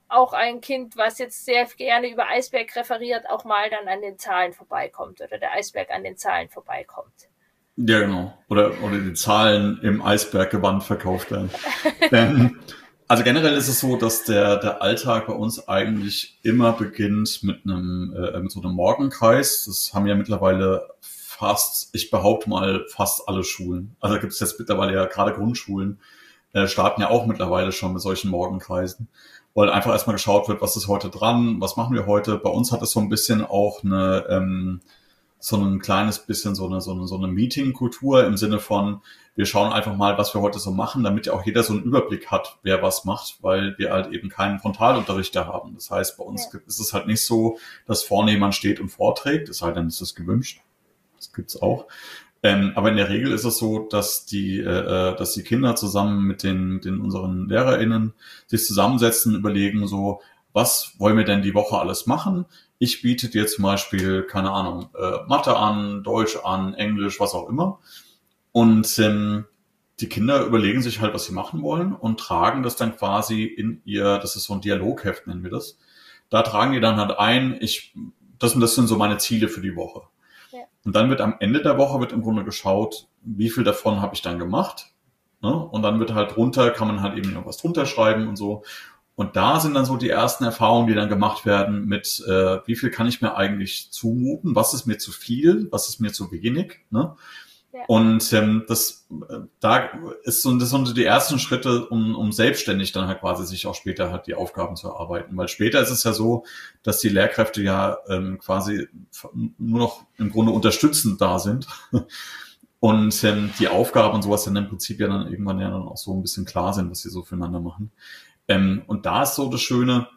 auch ein Kind, was jetzt sehr gerne über Eisberg referiert, auch mal dann an den Zahlen vorbeikommt oder der Eisberg an den Zahlen vorbeikommt. Ja, genau. Oder, oder die Zahlen im Eisberggewand verkauft werden. ähm, also generell ist es so, dass der, der Alltag bei uns eigentlich immer beginnt mit einem, äh, mit so einem Morgenkreis. Das haben ja mittlerweile fast, ich behaupte mal, fast alle Schulen. Also gibt es jetzt mittlerweile ja gerade Grundschulen, äh, starten ja auch mittlerweile schon mit solchen Morgenkreisen, weil einfach erstmal geschaut wird, was ist heute dran, was machen wir heute. Bei uns hat es so ein bisschen auch eine, ähm, so ein kleines bisschen so eine, so eine, so eine Meeting-Kultur im Sinne von, wir schauen einfach mal, was wir heute so machen, damit ja auch jeder so einen Überblick hat, wer was macht, weil wir halt eben keinen Frontalunterricht da haben. Das heißt, bei uns ja. ist es halt nicht so, dass vorne jemand steht und vorträgt, es sei denn, es ist gewünscht. Das gibt's auch. Ähm, aber in der Regel ist es so, dass die, äh, dass die Kinder zusammen mit den, mit den unseren LehrerInnen sich zusammensetzen, überlegen so, was wollen wir denn die Woche alles machen? Ich biete dir zum Beispiel, keine Ahnung, äh, Mathe an, Deutsch an, Englisch, was auch immer. Und ähm, die Kinder überlegen sich halt, was sie machen wollen und tragen das dann quasi in ihr, das ist so ein Dialogheft, nennen wir das. Da tragen die dann halt ein, ich, das und das sind so meine Ziele für die Woche. Ja. Und dann wird am Ende der Woche wird im Grunde geschaut, wie viel davon habe ich dann gemacht. Ne? Und dann wird halt drunter, kann man halt eben noch was drunter schreiben und so. Und da sind dann so die ersten Erfahrungen, die dann gemacht werden mit, äh, wie viel kann ich mir eigentlich zumuten, was ist mir zu viel, was ist mir zu wenig. Ne? Ja. Und ähm, das, da ist so, das sind so die ersten Schritte, um, um selbstständig dann halt quasi sich auch später halt die Aufgaben zu erarbeiten. Weil später ist es ja so, dass die Lehrkräfte ja ähm, quasi nur noch im Grunde unterstützend da sind. Und ähm, die Aufgaben und sowas dann im Prinzip ja dann irgendwann ja dann auch so ein bisschen klar sind, was sie so füreinander machen. Ähm, und da ist so das Schöne,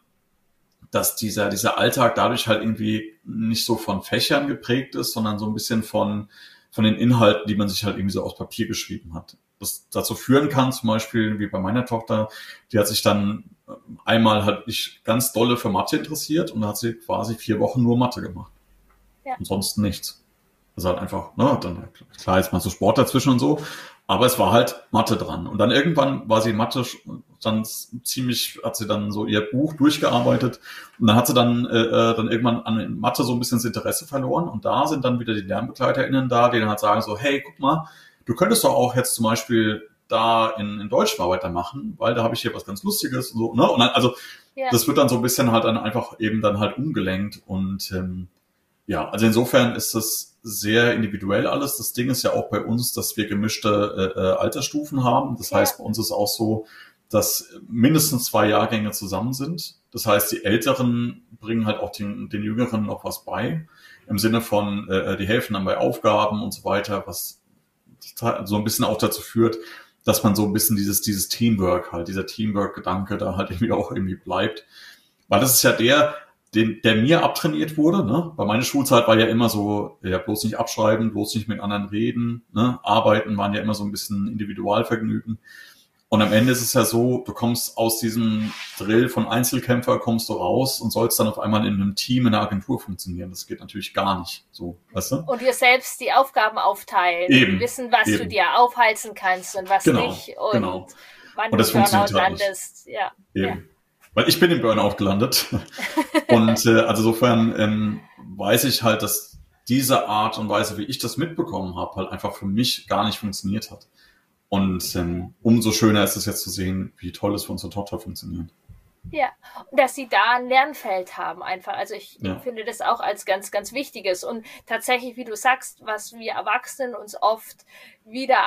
dass dieser, dieser Alltag dadurch halt irgendwie nicht so von Fächern geprägt ist, sondern so ein bisschen von, von den Inhalten, die man sich halt irgendwie so aus Papier geschrieben hat. Das dazu führen kann, zum Beispiel, wie bei meiner Tochter, die hat sich dann einmal halt nicht ganz dolle für Mathe interessiert und da hat sie quasi vier Wochen nur Mathe gemacht. Ja. Ansonsten nichts. Also halt einfach, ne, dann, klar, jetzt mal so Sport dazwischen und so, aber es war halt Mathe dran. Und dann irgendwann war sie in Mathe dann ziemlich, hat sie dann so ihr Buch durchgearbeitet und dann hat sie dann, äh, dann irgendwann an Mathe so ein bisschen das Interesse verloren und da sind dann wieder die LernbegleiterInnen da, die dann halt sagen so, hey, guck mal, du könntest doch auch jetzt zum Beispiel da in, in Deutsch mal weitermachen, weil da habe ich hier was ganz Lustiges und so, ne? Und dann, also, ja. Das wird dann so ein bisschen halt dann einfach eben dann halt umgelenkt und, ähm, ja, also insofern ist das sehr individuell alles. Das Ding ist ja auch bei uns, dass wir gemischte äh, Altersstufen haben. Das ja. heißt, bei uns ist auch so, dass mindestens zwei Jahrgänge zusammen sind. Das heißt, die Älteren bringen halt auch den, den Jüngeren noch was bei. Im Sinne von, äh, die helfen dann bei Aufgaben und so weiter, was so ein bisschen auch dazu führt, dass man so ein bisschen dieses, dieses Teamwork halt, dieser Teamwork-Gedanke da halt irgendwie auch irgendwie bleibt. Weil das ist ja der, Den, der mir abtrainiert wurde, ne? Bei meiner Schulzeit war ja immer so, ja, bloß nicht abschreiben, bloß nicht mit anderen reden, ne? Arbeiten waren ja immer so ein bisschen Individualvergnügen. Und am Ende ist es ja so, du kommst aus diesem Drill von Einzelkämpfer, kommst du raus und sollst dann auf einmal in einem Team, in einer Agentur funktionieren. Das geht natürlich gar nicht, so, weißt du? Und dir selbst die Aufgaben aufteilen, eben, wissen, was eben. du dir aufhalsen kannst und was genau, nicht und genau. wann und du Burnout landest. Ja, eben. ja. Weil ich bin im Burnout gelandet. Und äh, also insofern ähm, weiß ich halt, dass diese Art und Weise, wie ich das mitbekommen habe, halt einfach für mich gar nicht funktioniert hat. Und ähm, umso schöner ist es jetzt zu sehen, wie toll es für unsere Tochter funktioniert. Ja, und dass sie da ein Lernfeld haben einfach. Also ich ja. finde das auch als ganz, ganz Wichtiges. Und tatsächlich, wie du sagst, was wir Erwachsenen uns oft wieder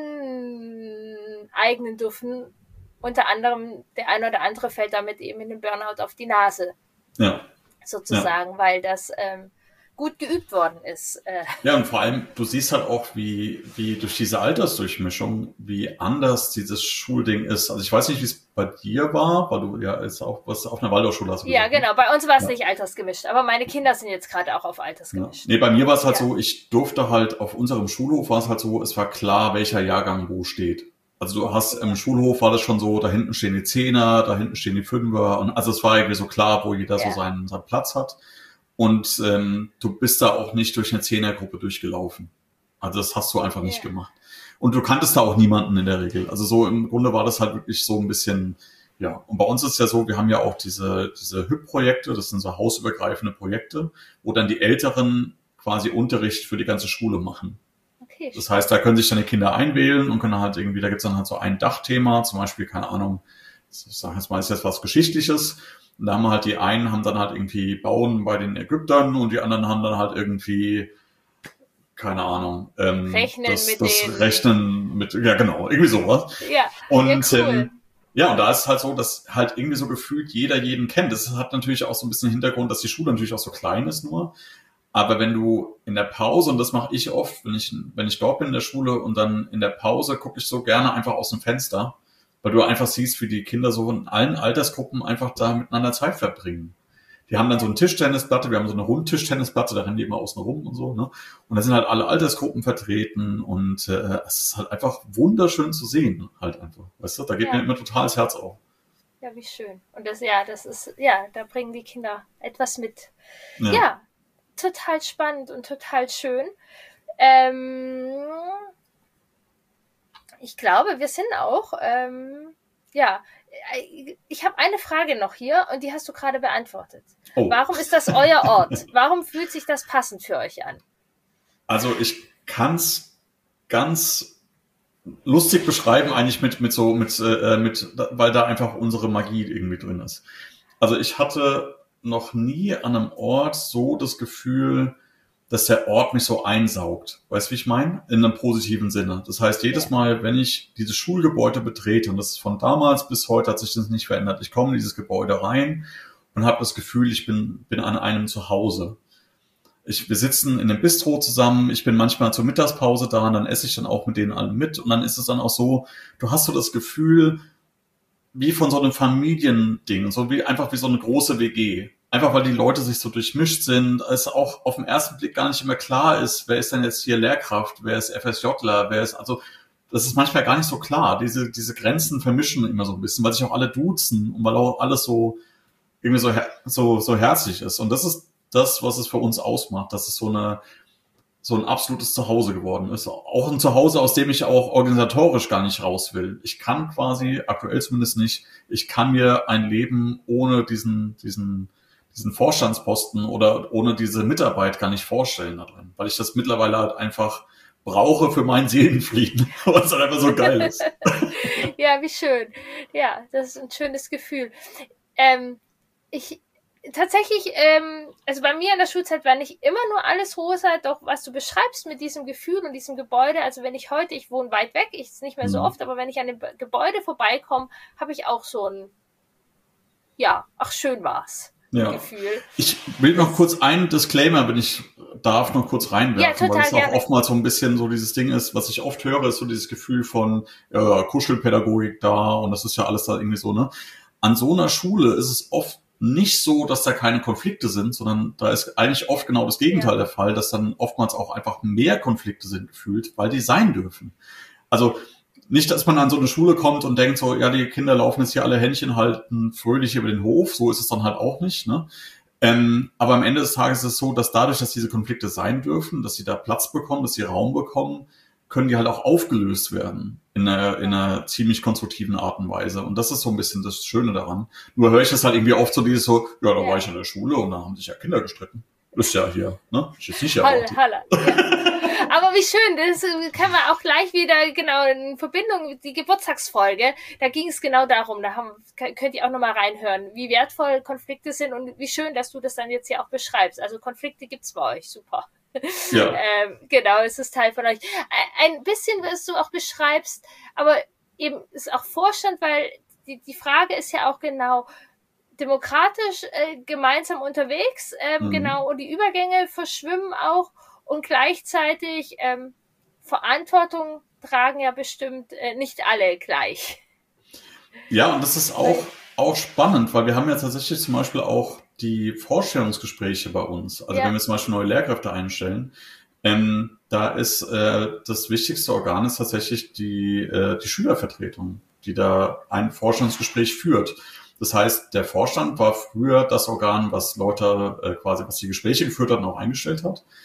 aneignen dürfen, unter anderem der eine oder andere fällt damit eben in den Burnout auf die Nase. Ja. Sozusagen, ja. weil das ähm, gut geübt worden ist. Äh. Ja, und vor allem, du siehst halt auch, wie, wie durch diese Altersdurchmischung, wie anders dieses Schulding ist. Also ich weiß nicht, wie es bei dir war, weil du ja jetzt auch was auf einer Waldorfschule hast. Ja, gesagt, genau. Bei uns war es ja. nicht altersgemischt, aber meine Kinder sind jetzt gerade auch auf altersgemischt. Ja. Nee, bei mir war es halt ja. so, ich durfte halt auf unserem Schulhof war es halt so, es war klar, welcher Jahrgang wo steht. Also du hast im Schulhof war das schon so, da hinten stehen die Zehner, da hinten stehen die Fünfer und also es war irgendwie so klar, wo jeder ja. so seinen, seinen Platz hat und ähm, du bist da auch nicht durch eine Zehnergruppe durchgelaufen. Also das hast du einfach nicht ja. gemacht. Und du kanntest da auch niemanden in der Regel. Also so im Grunde war das halt wirklich so ein bisschen, Ja, und bei uns ist es ja so, wir haben ja auch diese, diese H Y P-Projekte, das sind so hausübergreifende Projekte, wo dann die Älteren quasi Unterricht für die ganze Schule machen. Okay. Das heißt, da können sich dann die Kinder einwählen und können halt irgendwie, da gibt's dann halt so ein Dachthema, zum Beispiel, keine Ahnung, ich sage jetzt mal, ist jetzt was Geschichtliches. Und da haben wir halt die einen, haben dann halt irgendwie Bauen bei den Ägyptern und die anderen haben dann halt irgendwie, keine Ahnung, ähm, Rechnen das, mit das den... Rechnen mit, ja genau, irgendwie sowas. Ja, und, ja, cool. Ähm, ja, und da ist es halt so, dass halt irgendwie so gefühlt jeder jeden kennt. Das hat natürlich auch so ein bisschen Hintergrund, dass die Schule natürlich auch so klein ist nur. Aber wenn du in der Pause, und das mache ich oft, wenn ich, wenn ich dort bin in der Schule und dann in der Pause gucke ich so gerne einfach aus dem Fenster, weil du einfach siehst, wie die Kinder so in allen Altersgruppen einfach da miteinander Zeit verbringen. Die haben dann so eine Tischtennisplatte, wir haben so eine Rundtischtennisplatte, da rennen die immer außen rum und so, ne? Und da sind halt alle Altersgruppen vertreten und äh, es ist halt einfach wunderschön zu sehen, halt einfach. Weißt du, da geht Ja. mir immer total das Herz auf. Ja, wie schön. Und das, ja, das ist, ja, da bringen die Kinder etwas mit. Ja. Ja, total spannend und total schön. Ähm, ich glaube, wir sind auch, ähm, ja, ich habe eine Frage noch hier und die hast du gerade beantwortet. Oh. Warum ist das euer Ort? Warum fühlt sich das passend für euch an? Also ich kann's ganz lustig beschreiben, eigentlich mit, mit so, mit, äh, mit, weil da einfach unsere Magie irgendwie drin ist. Also ich hatte noch nie an einem Ort so das Gefühl, dass der Ort mich so einsaugt. Weißt du, wie ich meine? In einem positiven Sinne. Das heißt, jedes Mal, wenn ich dieses Schulgebäude betrete, und das ist von damals bis heute hat sich das nicht verändert, ich komme in dieses Gebäude rein und habe das Gefühl, ich bin, bin an einem Zuhause. Ich, wir sitzen in einem Bistro zusammen, ich bin manchmal zur Mittagspause da und dann esse ich dann auch mit denen allen mit und dann ist es dann auch so, du hast so das Gefühl, wie von so einem Familiending, so wie einfach wie so eine große W G. Einfach weil die Leute sich so durchmischt sind, es auch auf den ersten Blick gar nicht immer klar ist, wer ist denn jetzt hier Lehrkraft, wer ist FSJler, wer ist, also das ist manchmal gar nicht so klar. Diese, diese Grenzen vermischen immer so ein bisschen, weil sich auch alle duzen und weil auch alles so irgendwie so, so, so herzlich ist. Und das ist das, was es für uns ausmacht, dass es so eine, so ein absolutes Zuhause geworden ist. Auch ein Zuhause, aus dem ich auch organisatorisch gar nicht raus will. Ich kann quasi, aktuell zumindest nicht, ich kann mir ein Leben ohne diesen, diesen, diesen Vorstandsposten oder ohne diese Mitarbeit gar nicht vorstellen da drin, weil ich das mittlerweile halt einfach brauche für meinen Seelenfrieden, was halt einfach so geil ist. Ja, wie schön. Ja, das ist ein schönes Gefühl. Ähm, ich, tatsächlich, ähm, also bei mir in der Schulzeit war nicht immer nur alles rosa, doch was du beschreibst mit diesem Gefühl und diesem Gebäude, also wenn ich heute, ich wohne weit weg, ich ist nicht mehr so Mhm. oft, aber wenn ich an dem Gebäude vorbeikomme, habe ich auch so ein, ja, ach schön war's. Ja. Gefühl. Ich will noch kurz einen Disclaimer, wenn ich darf, noch kurz reinwerfen, Ja, total weil es auch gerne. oftmals so ein bisschen so dieses Ding ist, was ich oft höre, ist so dieses Gefühl von ja, Kuschelpädagogik da und das ist ja alles da irgendwie so, ne? An so einer Schule ist es oft nicht so, dass da keine Konflikte sind, sondern da ist eigentlich oft genau das Gegenteil Ja. der Fall, dass dann oftmals auch einfach mehr Konflikte sind gefühlt, weil die sein dürfen. Also nicht, dass man an so eine Schule kommt und denkt so, ja, die Kinder laufen jetzt hier alle Händchen halten, fröhlich über den Hof, so ist es dann halt auch nicht, ne? Ähm, aber am Ende des Tages ist es so, dass dadurch, dass diese Konflikte sein dürfen, dass sie da Platz bekommen, dass sie Raum bekommen, können die halt auch aufgelöst werden in einer, in einer ziemlich konstruktiven Art und Weise. Und das ist so ein bisschen das Schöne daran. Nur höre ich das halt irgendwie oft so dieses so, ja, da Ja. war ich in der Schule und da haben sich ja Kinder gestritten. Ist ja hier, ne? Ich jetzt nicht Holla, erwartet. holla. Ja. Aber wie schön, das kann man auch gleich wieder genau in Verbindung mit die Geburtstagsfolge, da ging es genau darum, da haben, könnt ihr auch nochmal reinhören, wie wertvoll Konflikte sind und wie schön, dass du das dann jetzt hier auch beschreibst. Also Konflikte gibt's bei euch, super. Ja. Ähm, genau, es ist Teil von euch. Ein bisschen, was du auch beschreibst, aber eben ist auch Vorstand, weil die, die Frage ist ja auch genau, demokratisch äh, gemeinsam unterwegs, ähm, Mhm. genau, und die Übergänge verschwimmen auch und gleichzeitig ähm, Verantwortung tragen ja bestimmt äh, nicht alle gleich. Ja, und das ist auch, auch spannend, weil wir haben ja tatsächlich zum Beispiel auch die Vorstellungsgespräche bei uns. Also Ja. wenn wir zum Beispiel neue Lehrkräfte einstellen, ähm, da ist äh, das wichtigste Organ ist tatsächlich die, äh, die Schülervertretung, die da ein Vorstellungsgespräch führt. Das heißt, der Vorstand war früher das Organ, was Leute äh, quasi, was die Gespräche geführt hat und auch eingestellt hat.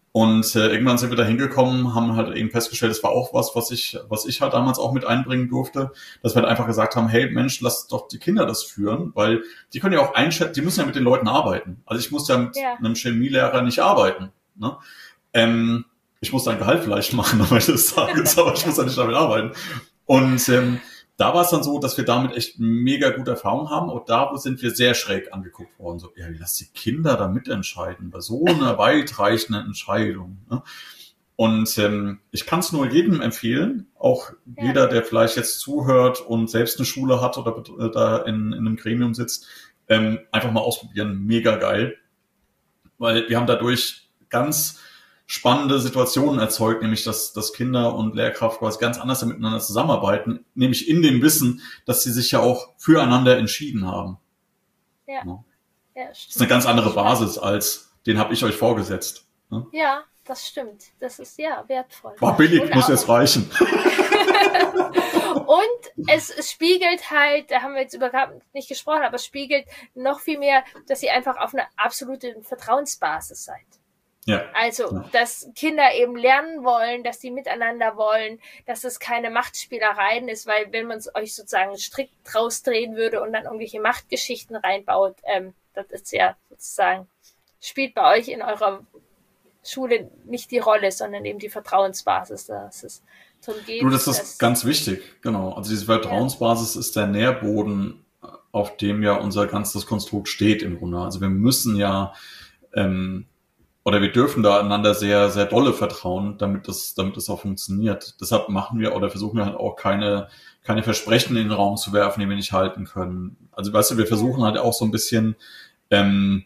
Und äh, irgendwann sind wir da hingekommen, haben halt eben festgestellt, das war auch was, was ich, was ich halt damals auch mit einbringen durfte, dass wir halt einfach gesagt haben, hey Mensch, lass doch die Kinder das führen, weil die können ja auch einschätzen, die müssen ja mit den Leuten arbeiten. Also ich muss ja mit ja. einem Chemielehrer nicht arbeiten. Ne? Ähm, ich muss sein Gehalt vielleicht machen am Ende des Tages, aber ich muss ja nicht damit arbeiten. Und ähm, da war es dann so, dass wir damit echt mega gute Erfahrungen haben. Und da sind wir sehr schräg angeguckt worden. So, ja, lass die Kinder da mitentscheiden bei so einer weitreichenden Entscheidung. Ne? Und ähm, ich kann es nur jedem empfehlen, auch ja. jeder, der vielleicht jetzt zuhört und selbst eine Schule hat oder äh, da in, in einem Gremium sitzt, ähm, einfach mal ausprobieren. Mega geil. Weil wir haben dadurch ganz spannende Situationen erzeugt, nämlich dass, dass Kinder und Lehrkraft quasi ganz anders miteinander zusammenarbeiten, nämlich in dem Wissen, dass sie sich ja auch füreinander entschieden haben. Ja. Ja. Ja, das ist eine ganz andere Basis als, den habe ich euch vorgesetzt. Ne? Ja, das stimmt. Das ist ja wertvoll. War billig, und muss jetzt reichen. Und es, es spiegelt halt, da haben wir jetzt überhaupt nicht gesprochen, aber es spiegelt noch viel mehr, dass ihr einfach auf einer absoluten Vertrauensbasis seid. Ja. Also, ja. dass Kinder eben lernen wollen, dass die miteinander wollen, dass es keine Machtspielereien ist, weil wenn man es euch sozusagen strikt rausdrehen würde und dann irgendwelche Machtgeschichten reinbaut, ähm, das ist ja sozusagen, spielt bei euch in eurer Schule nicht die Rolle, sondern eben die Vertrauensbasis. Das ist zum Gehen. Du, das ist das, ganz wichtig, genau. Also diese Vertrauensbasis ja. ist der Nährboden, auf dem ja unser ganzes Konstrukt steht im Grunde. Also wir müssen ja ähm, oder wir dürfen da einander sehr, sehr dolle vertrauen, damit das, damit das auch funktioniert. Deshalb machen wir oder versuchen wir halt auch keine, keine Versprechen in den Raum zu werfen, die wir nicht halten können. Also, weißt du, wir versuchen halt auch so ein bisschen, ähm,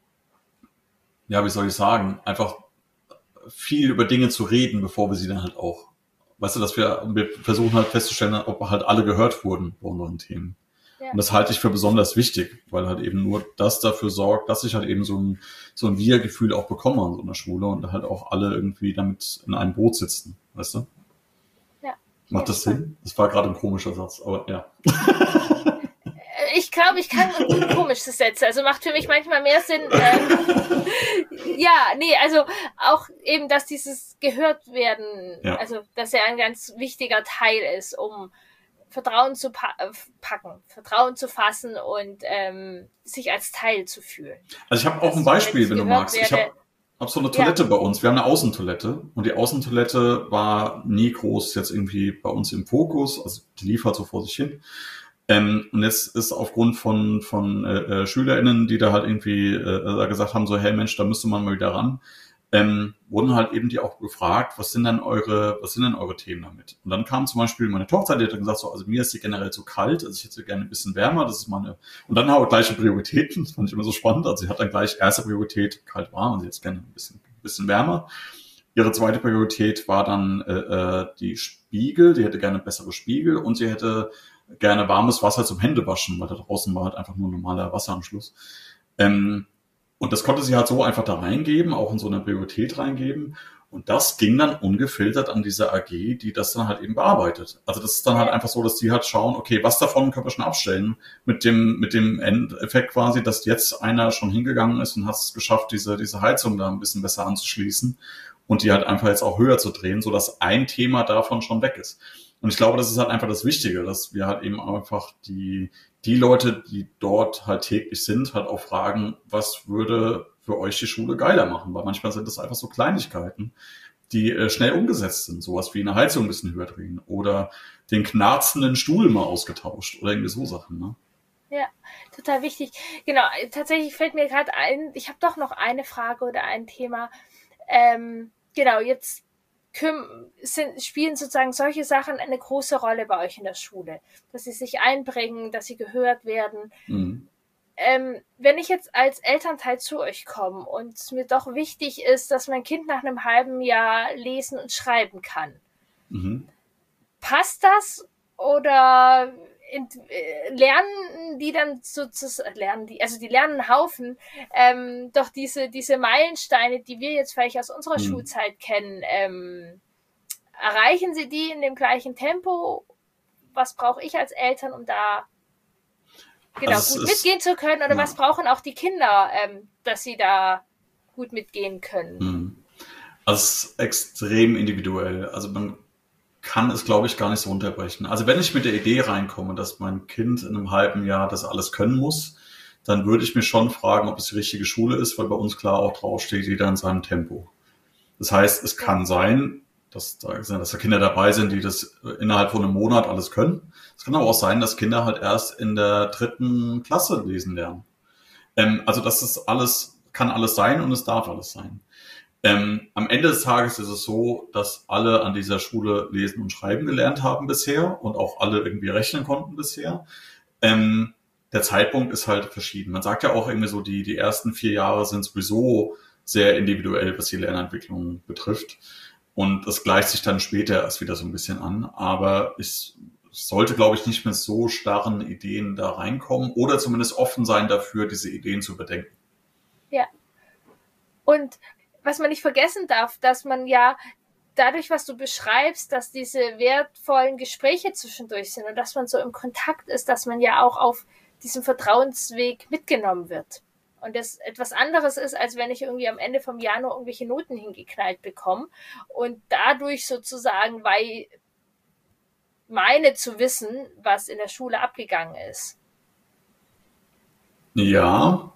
ja, wie soll ich sagen, einfach viel über Dinge zu reden, bevor wir sie dann halt auch, weißt du, dass wir, wir versuchen halt festzustellen, ob halt alle gehört wurden bei unseren Themen. Ja. Und das halte ich für besonders wichtig, weil halt eben nur das dafür sorgt, dass ich halt eben so ein, so ein Wir-Gefühl auch bekomme an so einer Schule und halt auch alle irgendwie damit in einem Boot sitzen, weißt du? Ja. Macht das Sinn? Das war gerade ein komischer Satz, aber ja. Ich glaube, ich kann gut komische Sätze, also macht für mich manchmal mehr Sinn. Ähm, ja, nee, also auch eben, dass dieses gehört werden, ja. also dass ja ein ganz wichtiger Teil ist, um Vertrauen zu pa- packen, Vertrauen zu fassen und ähm, sich als Teil zu fühlen. Also ich habe auch ein Beispiel, wenn du magst. Werde, ich habe hab so eine Toilette ja. bei uns. Wir haben eine Außentoilette und die Außentoilette war nie groß jetzt irgendwie bei uns im Fokus. Also die lief halt so vor sich hin. Ähm, und jetzt ist aufgrund von von äh, SchülerInnen, die da halt irgendwie äh, gesagt haben, so hey Mensch, da müsste man mal wieder ran, ähm, wurden halt eben die auch gefragt, was sind denn eure, was sind denn eure Themen damit? Und dann kam zum Beispiel meine Tochter, die hat dann gesagt, so, also mir ist die generell zu kalt, also ich hätte gerne ein bisschen wärmer, das ist meine, und dann haben wir gleiche Prioritäten, das fand ich immer so spannend, also sie hat dann gleich erste Priorität kalt warm und sie jetzt gerne ein bisschen, ein bisschen wärmer. Ihre zweite Priorität war dann äh, die Spiegel, die hätte gerne bessere Spiegel und sie hätte gerne warmes Wasser zum Händewaschen, weil da draußen war halt einfach nur normaler Wasseranschluss. Ähm, Und das konnte sie halt so einfach da reingeben, auch in so eine Priorität reingeben. Und das ging dann ungefiltert an diese A G, die das dann halt eben bearbeitet. Also das ist dann halt einfach so, dass die halt schauen, okay, was davon können wir schon abstellen, mit dem mit dem Endeffekt quasi, dass jetzt einer schon hingegangen ist und hat es geschafft, diese diese Heizung da ein bisschen besser anzuschließen und die halt einfach jetzt auch höher zu drehen, sodass ein Thema davon schon weg ist. Und ich glaube, das ist halt einfach das Wichtige, dass wir halt eben einfach die die Leute, die dort halt täglich sind, halt auch fragen, was würde für euch die Schule geiler machen? Weil manchmal sind das einfach so Kleinigkeiten, die äh, schnell umgesetzt sind. Sowas wie eine Heizung ein bisschen höher drehen oder den knarzenden Stuhl mal ausgetauscht oder irgendwie so Sachen, ne? Ja, total wichtig. Genau, tatsächlich fällt mir gerade ein, ich habe doch noch eine Frage oder ein Thema. Ähm, genau, jetzt Sind, spielen sozusagen solche Sachen eine große Rolle bei euch in der Schule, dass sie sich einbringen, dass sie gehört werden. Mhm. Ähm, wenn ich jetzt als Elternteil zu euch komme und es mir doch wichtig ist, dass mein Kind nach einem halben Jahr lesen und schreiben kann, mhm. passt das oder in, äh, lernen die dann sozusagen, lernen die, also die lernen einen Haufen, ähm, doch diese, diese Meilensteine, die wir jetzt vielleicht aus unserer mhm. Schulzeit kennen, ähm, erreichen sie die in dem gleichen Tempo? Was brauche ich als Eltern, um da genau also gut mitgehen zu können? Oder ja. was brauchen auch die Kinder, ähm, dass sie da gut mitgehen können? Mhm. Also es ist extrem individuell. Also man kann es, glaube ich, gar nicht so unterbrechen. Also wenn ich mit der Idee reinkomme, dass mein Kind in einem halben Jahr das alles können muss, dann würde ich mich schon fragen, ob es die richtige Schule ist, weil bei uns klar auch draufsteht, jeder in seinem Tempo. Das heißt, es kann sein, dass da, dass da Kinder dabei sind, die das innerhalb von einem Monat alles können. Es kann aber auch sein, dass Kinder halt erst in der dritten Klasse lesen lernen. Ähm, also das ist alles, kann alles sein und es darf alles sein. Ähm, am Ende des Tages ist es so, dass alle an dieser Schule lesen und schreiben gelernt haben bisher und auch alle irgendwie rechnen konnten bisher. Ähm, der Zeitpunkt ist halt verschieden. Man sagt ja auch irgendwie so, die, die ersten vier Jahre sind sowieso sehr individuell, was die Lernentwicklung betrifft. Und das gleicht sich dann später erst wieder so ein bisschen an. Aber ich sollte, glaube ich, nicht mit so starren Ideen da reinkommen oder zumindest offen sein dafür, diese Ideen zu bedenken. Ja. Und was man nicht vergessen darf, dass man ja dadurch, was du beschreibst, dass diese wertvollen Gespräche zwischendurch sind und dass man so im Kontakt ist, dass man ja auch auf diesem Vertrauensweg mitgenommen wird. Und das etwas anderes ist, als wenn ich irgendwie am Ende vom Jahr nur irgendwelche Noten hingeknallt bekomme und dadurch sozusagen, weil meine zu wissen, was in der Schule abgegangen ist. Ja,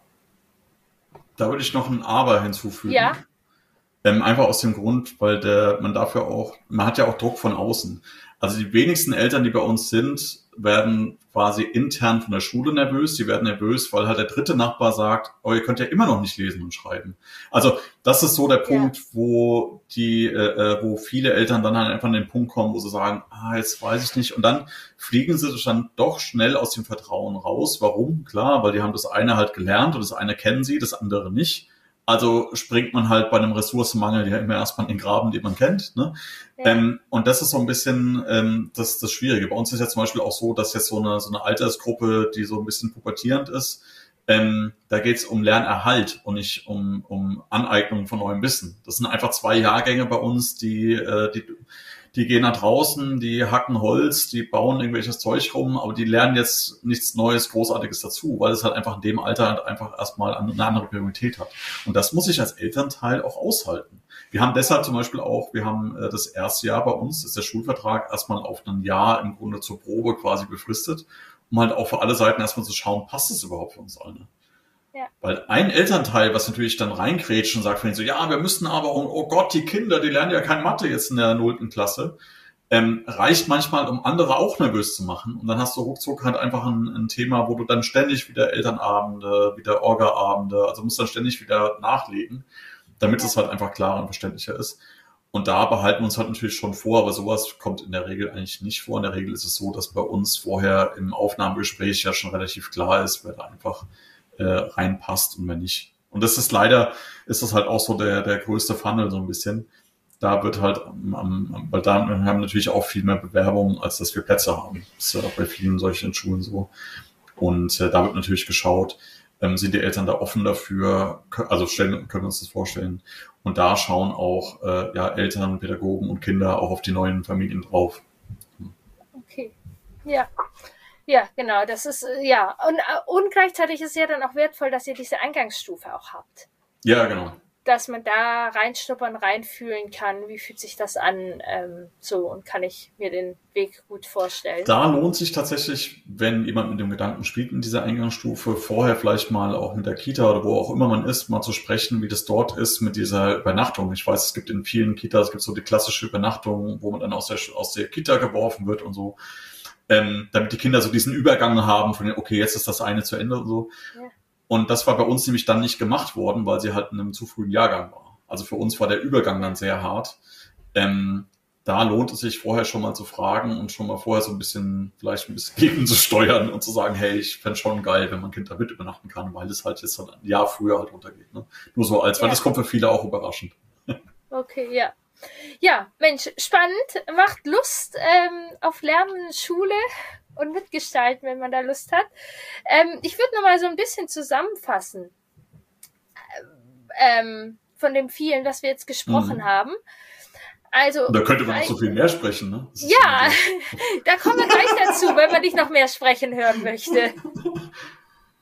da würde ich noch ein Aber hinzufügen. Ja. Ähm, einfach aus dem Grund, weil der, man dafür auch, man hat ja auch Druck von außen. Also die wenigsten Eltern, die bei uns sind, werden quasi intern von der Schule nervös. Die werden nervös, weil halt der dritte Nachbar sagt, oh, ihr könnt ja immer noch nicht lesen und schreiben. Also das ist so der Punkt, ja. wo die, äh, wo viele Eltern dann halt einfach an den Punkt kommen, wo sie sagen, ah, jetzt weiß ich nicht. Und dann fliegen sie dann doch schnell aus dem Vertrauen raus. Warum? Klar, weil die haben das eine halt gelernt und das eine kennen sie, das andere nicht. Also springt man halt bei einem Ressourcenmangel ja immer erstmal in den Graben, den man kennt. Ne? Ja. Ähm, und das ist so ein bisschen ähm, das, das Schwierige. Bei uns ist ja zum Beispiel auch so, dass jetzt so eine, so eine Altersgruppe, die so ein bisschen pubertierend ist, ähm, da geht es um Lernerhalt und nicht um, um Aneignung von neuem Wissen. Das sind einfach zwei Jahrgänge bei uns, die, äh, die die gehen nach draußen, die hacken Holz, die bauen irgendwelches Zeug rum, aber die lernen jetzt nichts Neues, Großartiges dazu, weil es halt einfach in dem Alter halt einfach erstmal eine andere Priorität hat. Und das muss ich als Elternteil auch aushalten. Wir haben deshalb zum Beispiel auch, wir haben äh, das erste Jahr bei uns, ist der Schulvertrag erstmal auf ein Jahr im Grunde zur Probe quasi befristet, um halt auch für alle Seiten erstmal zu schauen, passt es überhaupt für uns alle? Ja. Weil ein Elternteil, was natürlich dann reingrätscht und sagt von ihnen so, ja, wir müssen aber, oh Gott, die Kinder, die lernen ja kein Mathe jetzt in der nullten Klasse, ähm, reicht manchmal, um andere auch nervös zu machen. Und dann hast du ruckzuck halt einfach ein, ein Thema, wo du dann ständig wieder Elternabende, wieder Orga-Abende, also musst dann ständig wieder nachlegen, damit ja. es halt einfach klarer und verständlicher ist. Und da behalten wir uns halt natürlich schon vor, aber sowas kommt in der Regel eigentlich nicht vor. In der Regel ist es so, dass bei uns vorher im Aufnahmegespräch ja schon relativ klar ist, wer da einfach äh, reinpasst und wer nicht. Und das ist leider, ist das halt auch so der, der größte Funnel so ein bisschen. Da wird halt, am, am, weil da haben wir natürlich auch viel mehr Bewerbungen, als dass wir Plätze haben. Das ist ja auch bei vielen solchen Schulen so. Und äh, da wird natürlich geschaut, ähm, sind die Eltern da offen dafür, also stellen, können wir uns das vorstellen. Und da schauen auch äh, ja, Eltern, Pädagogen und Kinder auch auf die neuen Familien drauf. Okay, ja. Ja, genau, das ist, ja, und, und gleichzeitig ist ja dann auch wertvoll, dass ihr diese Eingangsstufe auch habt. Ja, genau. Dass man da reinschnuppern, reinfühlen kann, wie fühlt sich das an, ähm, so, und kann ich mir den Weg gut vorstellen. Da lohnt sich tatsächlich, wenn jemand mit dem Gedanken spielt in dieser Eingangsstufe, vorher vielleicht mal auch mit der Kita oder wo auch immer man ist, mal zu sprechen, wie das dort ist mit dieser Übernachtung. Ich weiß, es gibt in vielen Kitas, es gibt so die klassische Übernachtung, wo man dann aus der, aus der Kita geworfen wird und so. Ähm, damit die Kinder so diesen Übergang haben von, okay, jetzt ist das eine zu Ende und so. Ja. Und das war bei uns nämlich dann nicht gemacht worden, weil sie halt in einem zu frühen Jahrgang war. Also für uns war der Übergang dann sehr hart. Ähm, da lohnt es sich vorher schon mal zu fragen und schon mal vorher so ein bisschen, vielleicht ein bisschen gegen zu steuern und zu sagen, hey, ich fände schon geil, wenn mein Kind da mit übernachten kann, weil es halt jetzt halt ein Jahr früher halt runtergeht. Ne? Nur so als, ja. weil das kommt für viele auch überraschend. Okay, ja. Ja, Mensch, spannend, macht Lust ähm, auf Lernen, Schule und Mitgestalten, wenn man da Lust hat. Ähm, ich würde noch mal so ein bisschen zusammenfassen ähm, von dem vielen, was wir jetzt gesprochen mhm. haben. Also, da könnte man noch so viel mehr sprechen, ne? Ja, so. Da kommen wir gleich dazu, wenn man dich noch mehr sprechen hören möchte.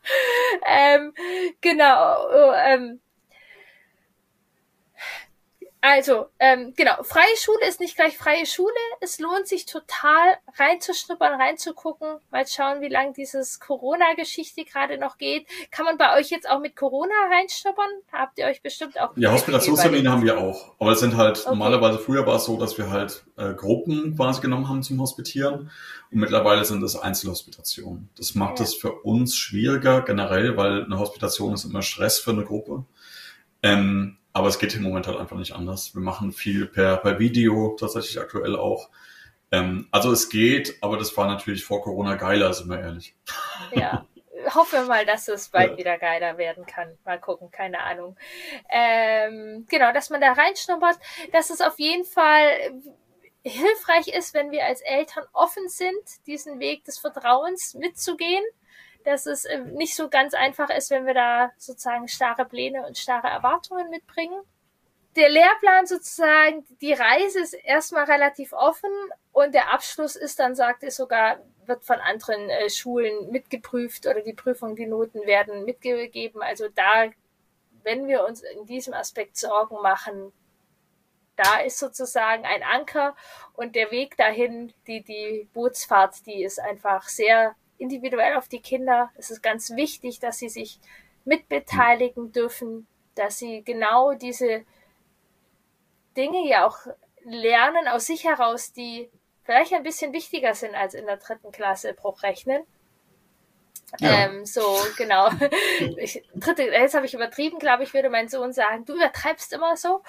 ähm, genau, oh, ähm, Also, ähm, genau, freie Schule ist nicht gleich freie Schule. Es lohnt sich total reinzuschnuppern, reinzugucken, mal schauen, wie lange dieses Corona-Geschichte gerade noch geht. Kann man bei euch jetzt auch mit Corona reinschnuppern? Habt ihr euch bestimmt auch... Ja, Hospitationstermine haben wir auch. Aber es sind halt, okay. normalerweise früher war es so, dass wir halt äh, Gruppen quasi genommen haben zum Hospitieren. Und mittlerweile sind es Einzelhospitationen. Das macht es ja. für uns schwieriger generell, weil eine Hospitation ist immer Stress für eine Gruppe. Ähm, aber es geht im Moment halt einfach nicht anders. Wir machen viel per, per Video, tatsächlich aktuell auch. Ähm, also es geht, aber das war natürlich vor Corona geiler, sind wir ehrlich. Ja, hoffen wir mal, dass es bald ja. wieder geiler werden kann. Mal gucken, keine Ahnung. Ähm, genau, dass man da reinschnuppert, dass es auf jeden Fall hilfreich ist, wenn wir als Eltern offen sind, diesen Weg des Vertrauens mitzugehen. Dass es nicht so ganz einfach ist, wenn wir da sozusagen starre Pläne und starre Erwartungen mitbringen. Der Lehrplan sozusagen, die Reise ist erstmal relativ offen und der Abschluss ist dann, sagt es sogar, wird von anderen äh, Schulen mitgeprüft oder die Prüfung, die Noten werden mitgegeben. Also da, wenn wir uns in diesem Aspekt Sorgen machen, da ist sozusagen ein Anker und der Weg dahin, die, die Bootsfahrt, die ist einfach sehr individuell auf die Kinder. Es ist ganz wichtig, dass sie sich mitbeteiligen dürfen, dass sie genau diese Dinge ja auch lernen aus sich heraus, die vielleicht ein bisschen wichtiger sind als in der dritten Klasse Bruchrechnen. Ja. Ähm, so, genau. Ich, dritte, jetzt habe ich übertrieben, glaube ich, würde mein Sohn sagen, du übertreibst immer so.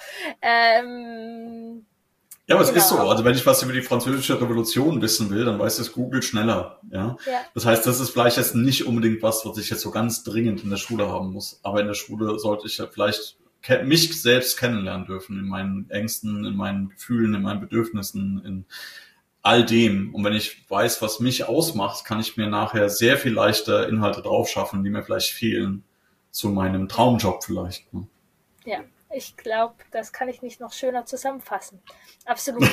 Ähm, Ja, aber es genau. ist so. Also wenn ich was über die französische Revolution wissen will, dann weiß das Google schneller. Ja? Ja. Das heißt, das ist vielleicht jetzt nicht unbedingt was, was ich jetzt so ganz dringend in der Schule haben muss. Aber in der Schule sollte ich ja vielleicht mich selbst kennenlernen dürfen, in meinen Ängsten, in meinen Gefühlen, in meinen Bedürfnissen, in all dem. Und wenn ich weiß, was mich ausmacht, kann ich mir nachher sehr viel leichter Inhalte drauf schaffen, die mir vielleicht fehlen, zu meinem Traumjob vielleicht. Ne? Ja. Ich glaube, das kann ich nicht noch schöner zusammenfassen. Absolut.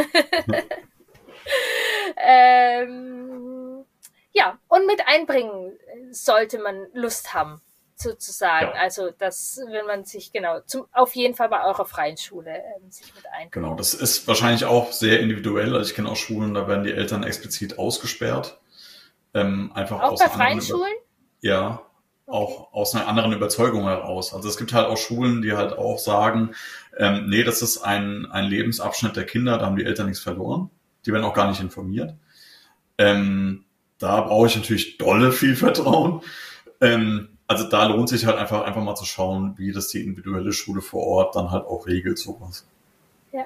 ähm, ja, und mit einbringen sollte man Lust haben, sozusagen. Ja. Also, das, wenn man sich, genau, zum, auf jeden Fall bei eurer freien Schule ähm, sich mit einbringt. Genau, das ist wahrscheinlich auch sehr individuell. Also ich kenne auch Schulen, da werden die Eltern explizit ausgesperrt. Ähm, einfach auch aus bei freien Schulen? Ja. Auch okay. aus einer anderen Überzeugung heraus. Also es gibt halt auch Schulen, die halt auch sagen, ähm, nee, das ist ein, ein Lebensabschnitt der Kinder, da haben die Eltern nichts verloren. Die werden auch gar nicht informiert. Ähm, da brauche ich natürlich dolle viel Vertrauen. Ähm, also da lohnt sich halt einfach, einfach mal zu schauen, wie das die individuelle Schule vor Ort dann halt auch regelt, sowas. Ja.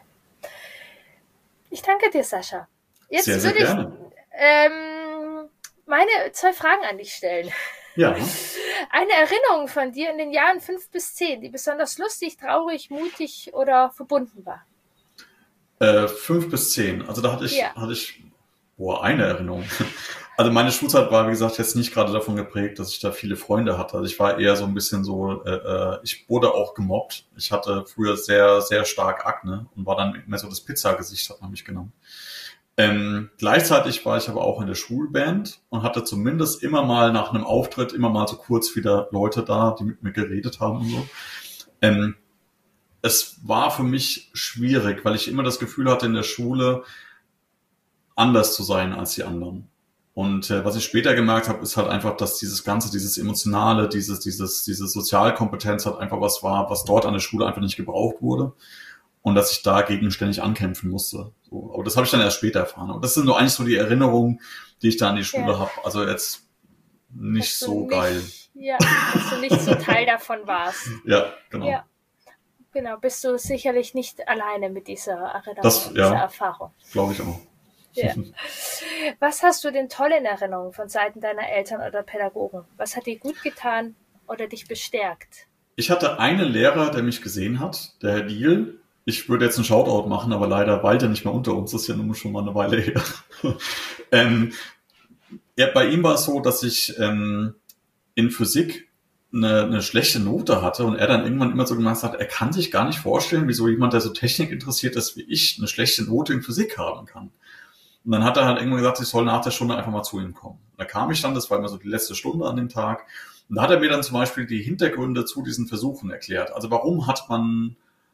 Ich danke dir, Sascha. Jetzt sehr, sehr würde ich gerne. Ähm, meine zwei Fragen an dich stellen. Ja. Eine Erinnerung von dir in den Jahren fünf bis zehn, die besonders lustig, traurig, mutig oder verbunden war? Äh, fünf bis zehn. Also da hatte ich, ja. hatte ich, boah, eine Erinnerung. Also meine Schulzeit war, wie gesagt, jetzt nicht gerade davon geprägt, dass ich da viele Freunde hatte. Also ich war eher so ein bisschen so, äh, ich wurde auch gemobbt. Ich hatte früher sehr, sehr stark Akne und war dann mehr so das Pizzagesicht, hat man mich genommen. Ähm, gleichzeitig war ich aber auch in der Schulband und hatte zumindest immer mal nach einem Auftritt immer mal so kurz wieder Leute da, die mit mir geredet haben und so. Ähm, es war für mich schwierig, weil ich immer das Gefühl hatte, in der Schule anders zu sein als die anderen. Und äh, was ich später gemerkt habe, ist halt einfach, dass dieses Ganze, dieses Emotionale, dieses, dieses, diese Sozialkompetenz halt einfach was war, was dort an der Schule einfach nicht gebraucht wurde. Und dass ich dagegen ständig ankämpfen musste. So, aber das habe ich dann erst später erfahren. Und das sind nur eigentlich so die Erinnerungen, die ich da an die Schule ja. habe. Also jetzt nicht dass so nicht, geil. Ja, dass du nicht so Teil davon warst. Ja, genau. Ja. Genau, bist du sicherlich nicht alleine mit dieser Erinnerung, das, dieser ja, Erfahrung. Glaube ich auch. Ja. Was hast du denn toll in Erinnerung von Seiten deiner Eltern oder Pädagogen? Was hat dir gut getan oder dich bestärkt? Ich hatte einen Lehrer, der mich gesehen hat, der Herr Diel. Ich würde jetzt einen Shoutout machen, aber leider weilt er nicht mehr unter uns. Das ist ja nun schon mal eine Weile her. ähm, ja, bei ihm war es so, dass ich ähm, in Physik eine, eine schlechte Note hatte und er dann irgendwann immer so gemacht hat, er kann sich gar nicht vorstellen, wieso jemand, der so Technik interessiert ist wie ich, eine schlechte Note in Physik haben kann. Und dann hat er halt irgendwann gesagt, ich soll nach der Stunde einfach mal zu ihm kommen. Da kam ich dann, das war immer so die letzte Stunde an dem Tag. Und da hat er mir dann zum Beispiel die Hintergründe zu diesen Versuchen erklärt. Also warum hat man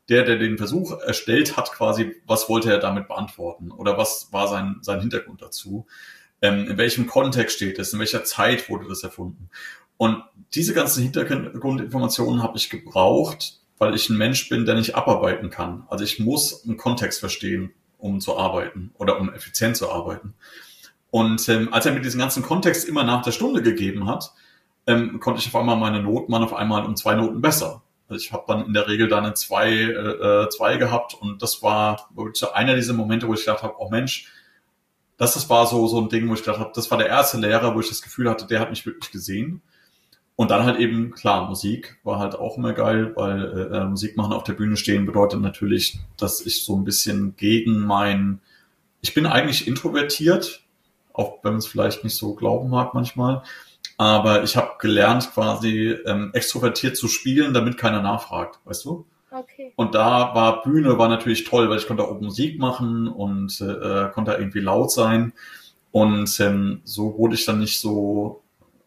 der, der den Versuch erstellt hat, quasi, was wollte er damit beantworten oder was war sein, sein Hintergrund dazu, ähm, in welchem Kontext steht es, in welcher Zeit wurde das erfunden. Und diese ganzen Hintergrundinformationen habe ich gebraucht, weil ich ein Mensch bin, der nicht abarbeiten kann. Also ich muss einen Kontext verstehen, um zu arbeiten oder um effizient zu arbeiten. Und ähm, als er mir diesen ganzen Kontext immer nach der Stunde gegeben hat, ähm, konnte ich auf einmal meine Noten waren auf einmal um zwei Noten besser. Also ich habe dann in der Regel dann eine zwei, äh, zwei gehabt und das war wirklich einer dieser Momente, wo ich gedacht habe, oh Mensch, das, das war so so ein Ding, wo ich gedacht habe, das war der erste Lehrer, wo ich das Gefühl hatte, der hat mich wirklich gesehen. Und dann halt eben, klar, Musik war halt auch immer geil, weil äh, Musik machen, auf der Bühne stehen bedeutet natürlich, dass ich so ein bisschen gegen mein, ich bin eigentlich introvertiert, auch wenn man es vielleicht nicht so glauben mag manchmal, aber ich habe gelernt quasi ähm, extrovertiert zu spielen, damit keiner nachfragt, weißt du? Okay. Und da war Bühne, war natürlich toll, weil ich konnte auch Musik machen und äh, konnte irgendwie laut sein und ähm, so wurde ich dann nicht so,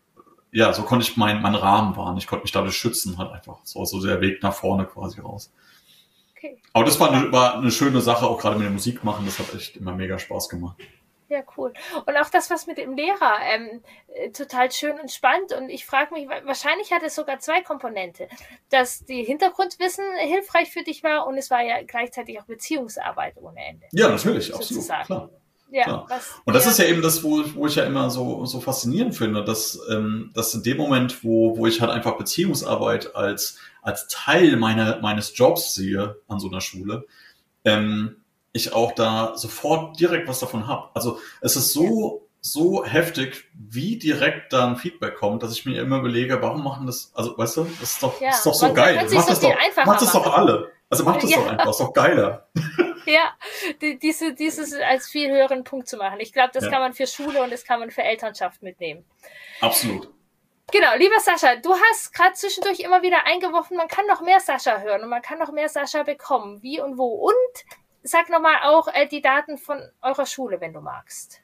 ja, so konnte ich meinen mein Rahmen wahren, ich konnte mich dadurch schützen, halt einfach, so, so der Weg nach vorne quasi raus. Okay. Aber das war eine, war eine schöne Sache, auch gerade mit der Musik machen, das hat echt immer mega Spaß gemacht. Ja, cool. Und auch das, was mit dem Lehrer, ähm, äh, total schön und spannend. Und ich frage mich, wahrscheinlich hat es sogar zwei Komponente, dass die Hintergrundwissen hilfreich für dich war und es war ja gleichzeitig auch Beziehungsarbeit ohne Ende. Ja, natürlich, absolut, klar. Ja, was, und das ja. ist ja eben das, wo, wo ich ja immer so, so faszinierend finde, dass, ähm, dass in dem Moment, wo, wo ich halt einfach Beziehungsarbeit als, als Teil meiner, meines Jobs sehe an so einer Schule, ähm, ich auch da sofort direkt was davon habe. Also es ist so, so heftig, wie direkt da ein Feedback kommt, dass ich mir immer überlege, warum machen das, also weißt du, das ist doch, ja, das ist doch so geil. Macht das, doch, macht das doch alle. Also macht das ja. doch einfach, ist doch geiler. Ja, die, diese, dieses als viel höheren Punkt zu machen. Ich glaube, das ja. kann man für Schule und das kann man für Elternschaft mitnehmen. Absolut. Genau, lieber Sascha, du hast gerade zwischendurch immer wieder eingeworfen, man kann noch mehr Sascha hören und man kann noch mehr Sascha bekommen. Wie und wo? Und sag nochmal auch äh, die Daten von eurer Schule, wenn du magst.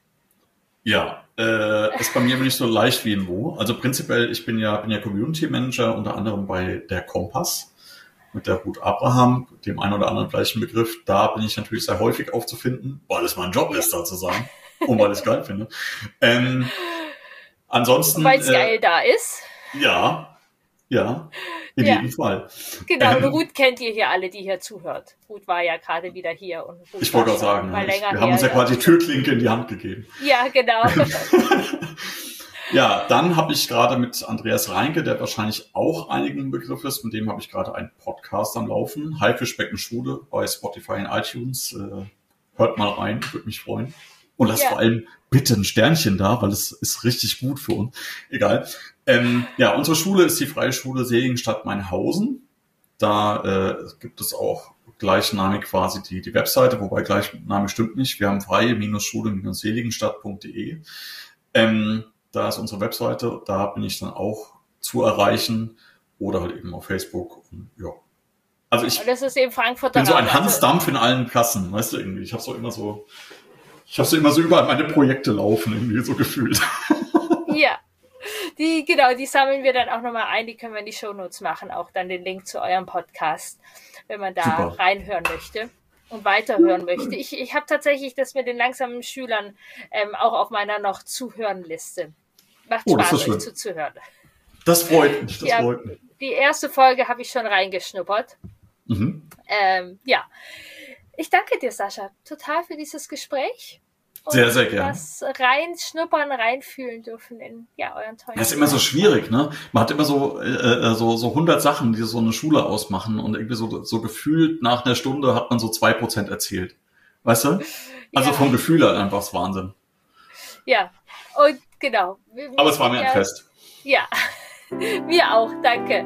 Ja, äh, ist bei mir nicht so leicht wie in wo. Also prinzipiell, ich bin ja, bin ja Community Manager, unter anderem bei der Kompass mit der Ruth Abraham, dem einen oder anderen gleichen Begriff. Da bin ich natürlich sehr häufig aufzufinden, weil es mein Job ist, da zu sein und weil ich es geil finde. Ähm, ansonsten, weil es äh, geil da ist. Ja, ja, in ja. jedem Fall. Genau, und ähm, Ruth kennt ihr hier alle, die hier zuhört. Ruth war ja gerade wieder hier. Und Ruth ich wollte gerade sagen, ja, ich, wir haben uns ja quasi die Türklinke in die Hand gegeben. Ja, genau. Ja, dann habe ich gerade mit Andreas Reinke, der wahrscheinlich auch einigen Begriff ist, mit dem habe ich gerade einen Podcast am Laufen. Haifischbeckenschule bei Spotify und iTunes. Äh, hört mal rein, würde mich freuen. Und lasst ja. vor allem bitte ein Sternchen da, weil es ist richtig gut für uns. Egal. Ähm, ja, unsere Schule ist die Freie Schule Seligenstadt-Mainhausen. Da äh, gibt es auch gleichnamig quasi die, die Webseite, wobei gleichnamig stimmt nicht. Wir haben freie-schule-seligenstadt punkt de. Ähm, da ist unsere Webseite. Da bin ich dann auch zu erreichen oder halt eben auf Facebook. Und, ja. Also ich das ist eben Frankfurt bin so ein Hans Dampf in allen Kassen, weißt du irgendwie. Ich habe so immer so, ich habe so immer so überall meine Projekte laufen irgendwie so gefühlt. Ja. Die, genau, die sammeln wir dann auch nochmal ein, die können wir in die Shownotes machen, auch dann den Link zu eurem Podcast, wenn man da Super. reinhören möchte und weiterhören möchte. Ich, ich habe tatsächlich das mit den langsamen Schülern ähm, auch auf meiner noch Zuhörenliste. Macht oh, Spaß, euch zuzuhören. Das freut mich, das ja, freut mich. Die erste Folge habe ich schon reingeschnuppert. Mhm. Ähm, ja, ich danke dir, Sascha, total für dieses Gespräch. Und sehr, sehr gerne. Das reinschnuppern, reinfühlen dürfen in ja, euren tollen. Das ist immer so schwierig, ne? Man hat immer so äh, so so hundert Sachen, die so eine Schule ausmachen und irgendwie so so gefühlt nach einer Stunde hat man so zwei Prozent erzählt. Weißt du? Also ja. vom Gefühl halt einfach das Wahnsinn. Ja, und genau. Aber es war mir ja, ein Fest. Ja, mir auch, danke.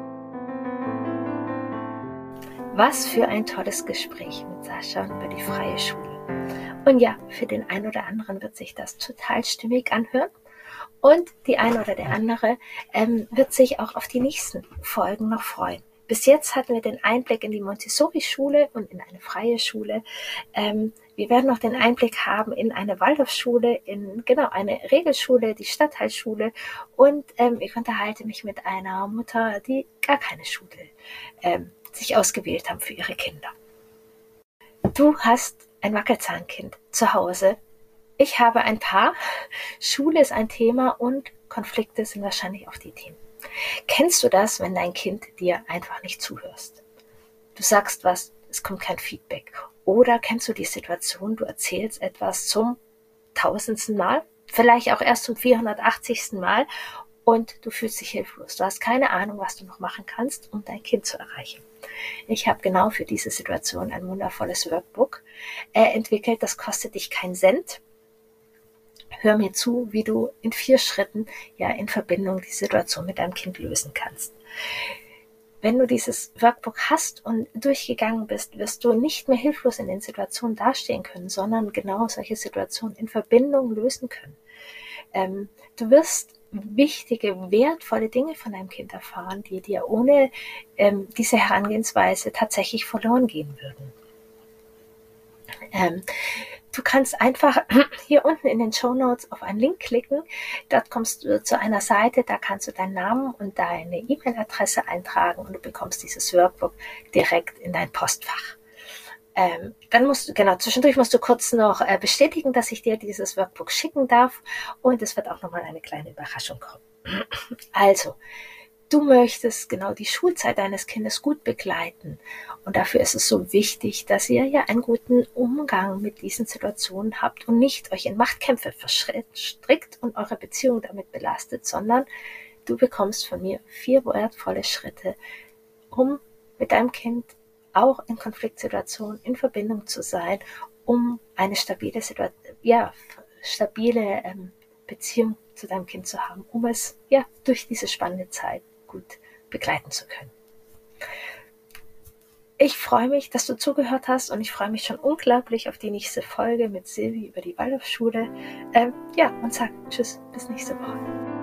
Was für ein tolles Gespräch mit Sascha über die Freie Schule. Und ja, für den einen oder anderen wird sich das total stimmig anhören. Und die eine oder der andere ähm, wird sich auch auf die nächsten Folgen noch freuen. Bis jetzt hatten wir den Einblick in die Montessori-Schule und in eine freie Schule. Ähm, wir werden noch den Einblick haben in eine Waldorfschule, in genau eine Regelschule, die Stadtteilschule. Und ähm, ich unterhalte mich mit einer Mutter, die gar keine Schule ähm, sich ausgewählt haben für ihre Kinder. Du hast ein Wackelzahnkind zu Hause. Ich habe ein paar. Schule ist ein Thema und Konflikte sind wahrscheinlich auch die Themen. Kennst du das, wenn dein Kind dir einfach nicht zuhörst? Du sagst was, es kommt kein Feedback. Oder kennst du die Situation, du erzählst etwas zum tausendsten Mal, vielleicht auch erst zum vierhundertachtzigsten Mal und du fühlst dich hilflos. Du hast keine Ahnung, was du noch machen kannst, um dein Kind zu erreichen. Ich habe genau für diese Situation ein wundervolles Workbook äh, entwickelt. Das kostet dich keinen Cent. Hör mir zu, wie du in vier Schritten ja in Verbindung die Situation mit deinem Kind lösen kannst. Wenn du dieses Workbook hast und durchgegangen bist, wirst du nicht mehr hilflos in den Situationen dastehen können, sondern genau solche Situationen in Verbindung lösen können. Ähm, du wirst wichtige, wertvolle Dinge von deinem Kind erfahren, die dir ohne ähm, diese Herangehensweise tatsächlich verloren gehen würden. Ähm, du kannst einfach hier unten in den Shownotes auf einen Link klicken. Dort kommst du zu einer Seite, da kannst du deinen Namen und deine E-Mail-Adresse eintragen und du bekommst dieses Workbook direkt in dein Postfach. Ähm, dann musst du, genau, zwischendurch musst du kurz noch äh, bestätigen, dass ich dir dieses Workbook schicken darf und es wird auch nochmal eine kleine Überraschung kommen. Also, du möchtest genau die Schulzeit deines Kindes gut begleiten und dafür ist es so wichtig, dass ihr ja einen guten Umgang mit diesen Situationen habt und nicht euch in Machtkämpfe verstrickt und eure Beziehung damit belastet, sondern du bekommst von mir vier wertvolle Schritte, um mit deinem Kind auch in Konfliktsituationen in Verbindung zu sein, um eine stabile Situation, ja, stabile ähm, Beziehung zu deinem Kind zu haben, um es ja durch diese spannende Zeit gut begleiten zu können. Ich freue mich, dass du zugehört hast und ich freue mich schon unglaublich auf die nächste Folge mit Silvi über die Waldorfschule. Ähm, ja, und sag Tschüss, bis nächste Woche.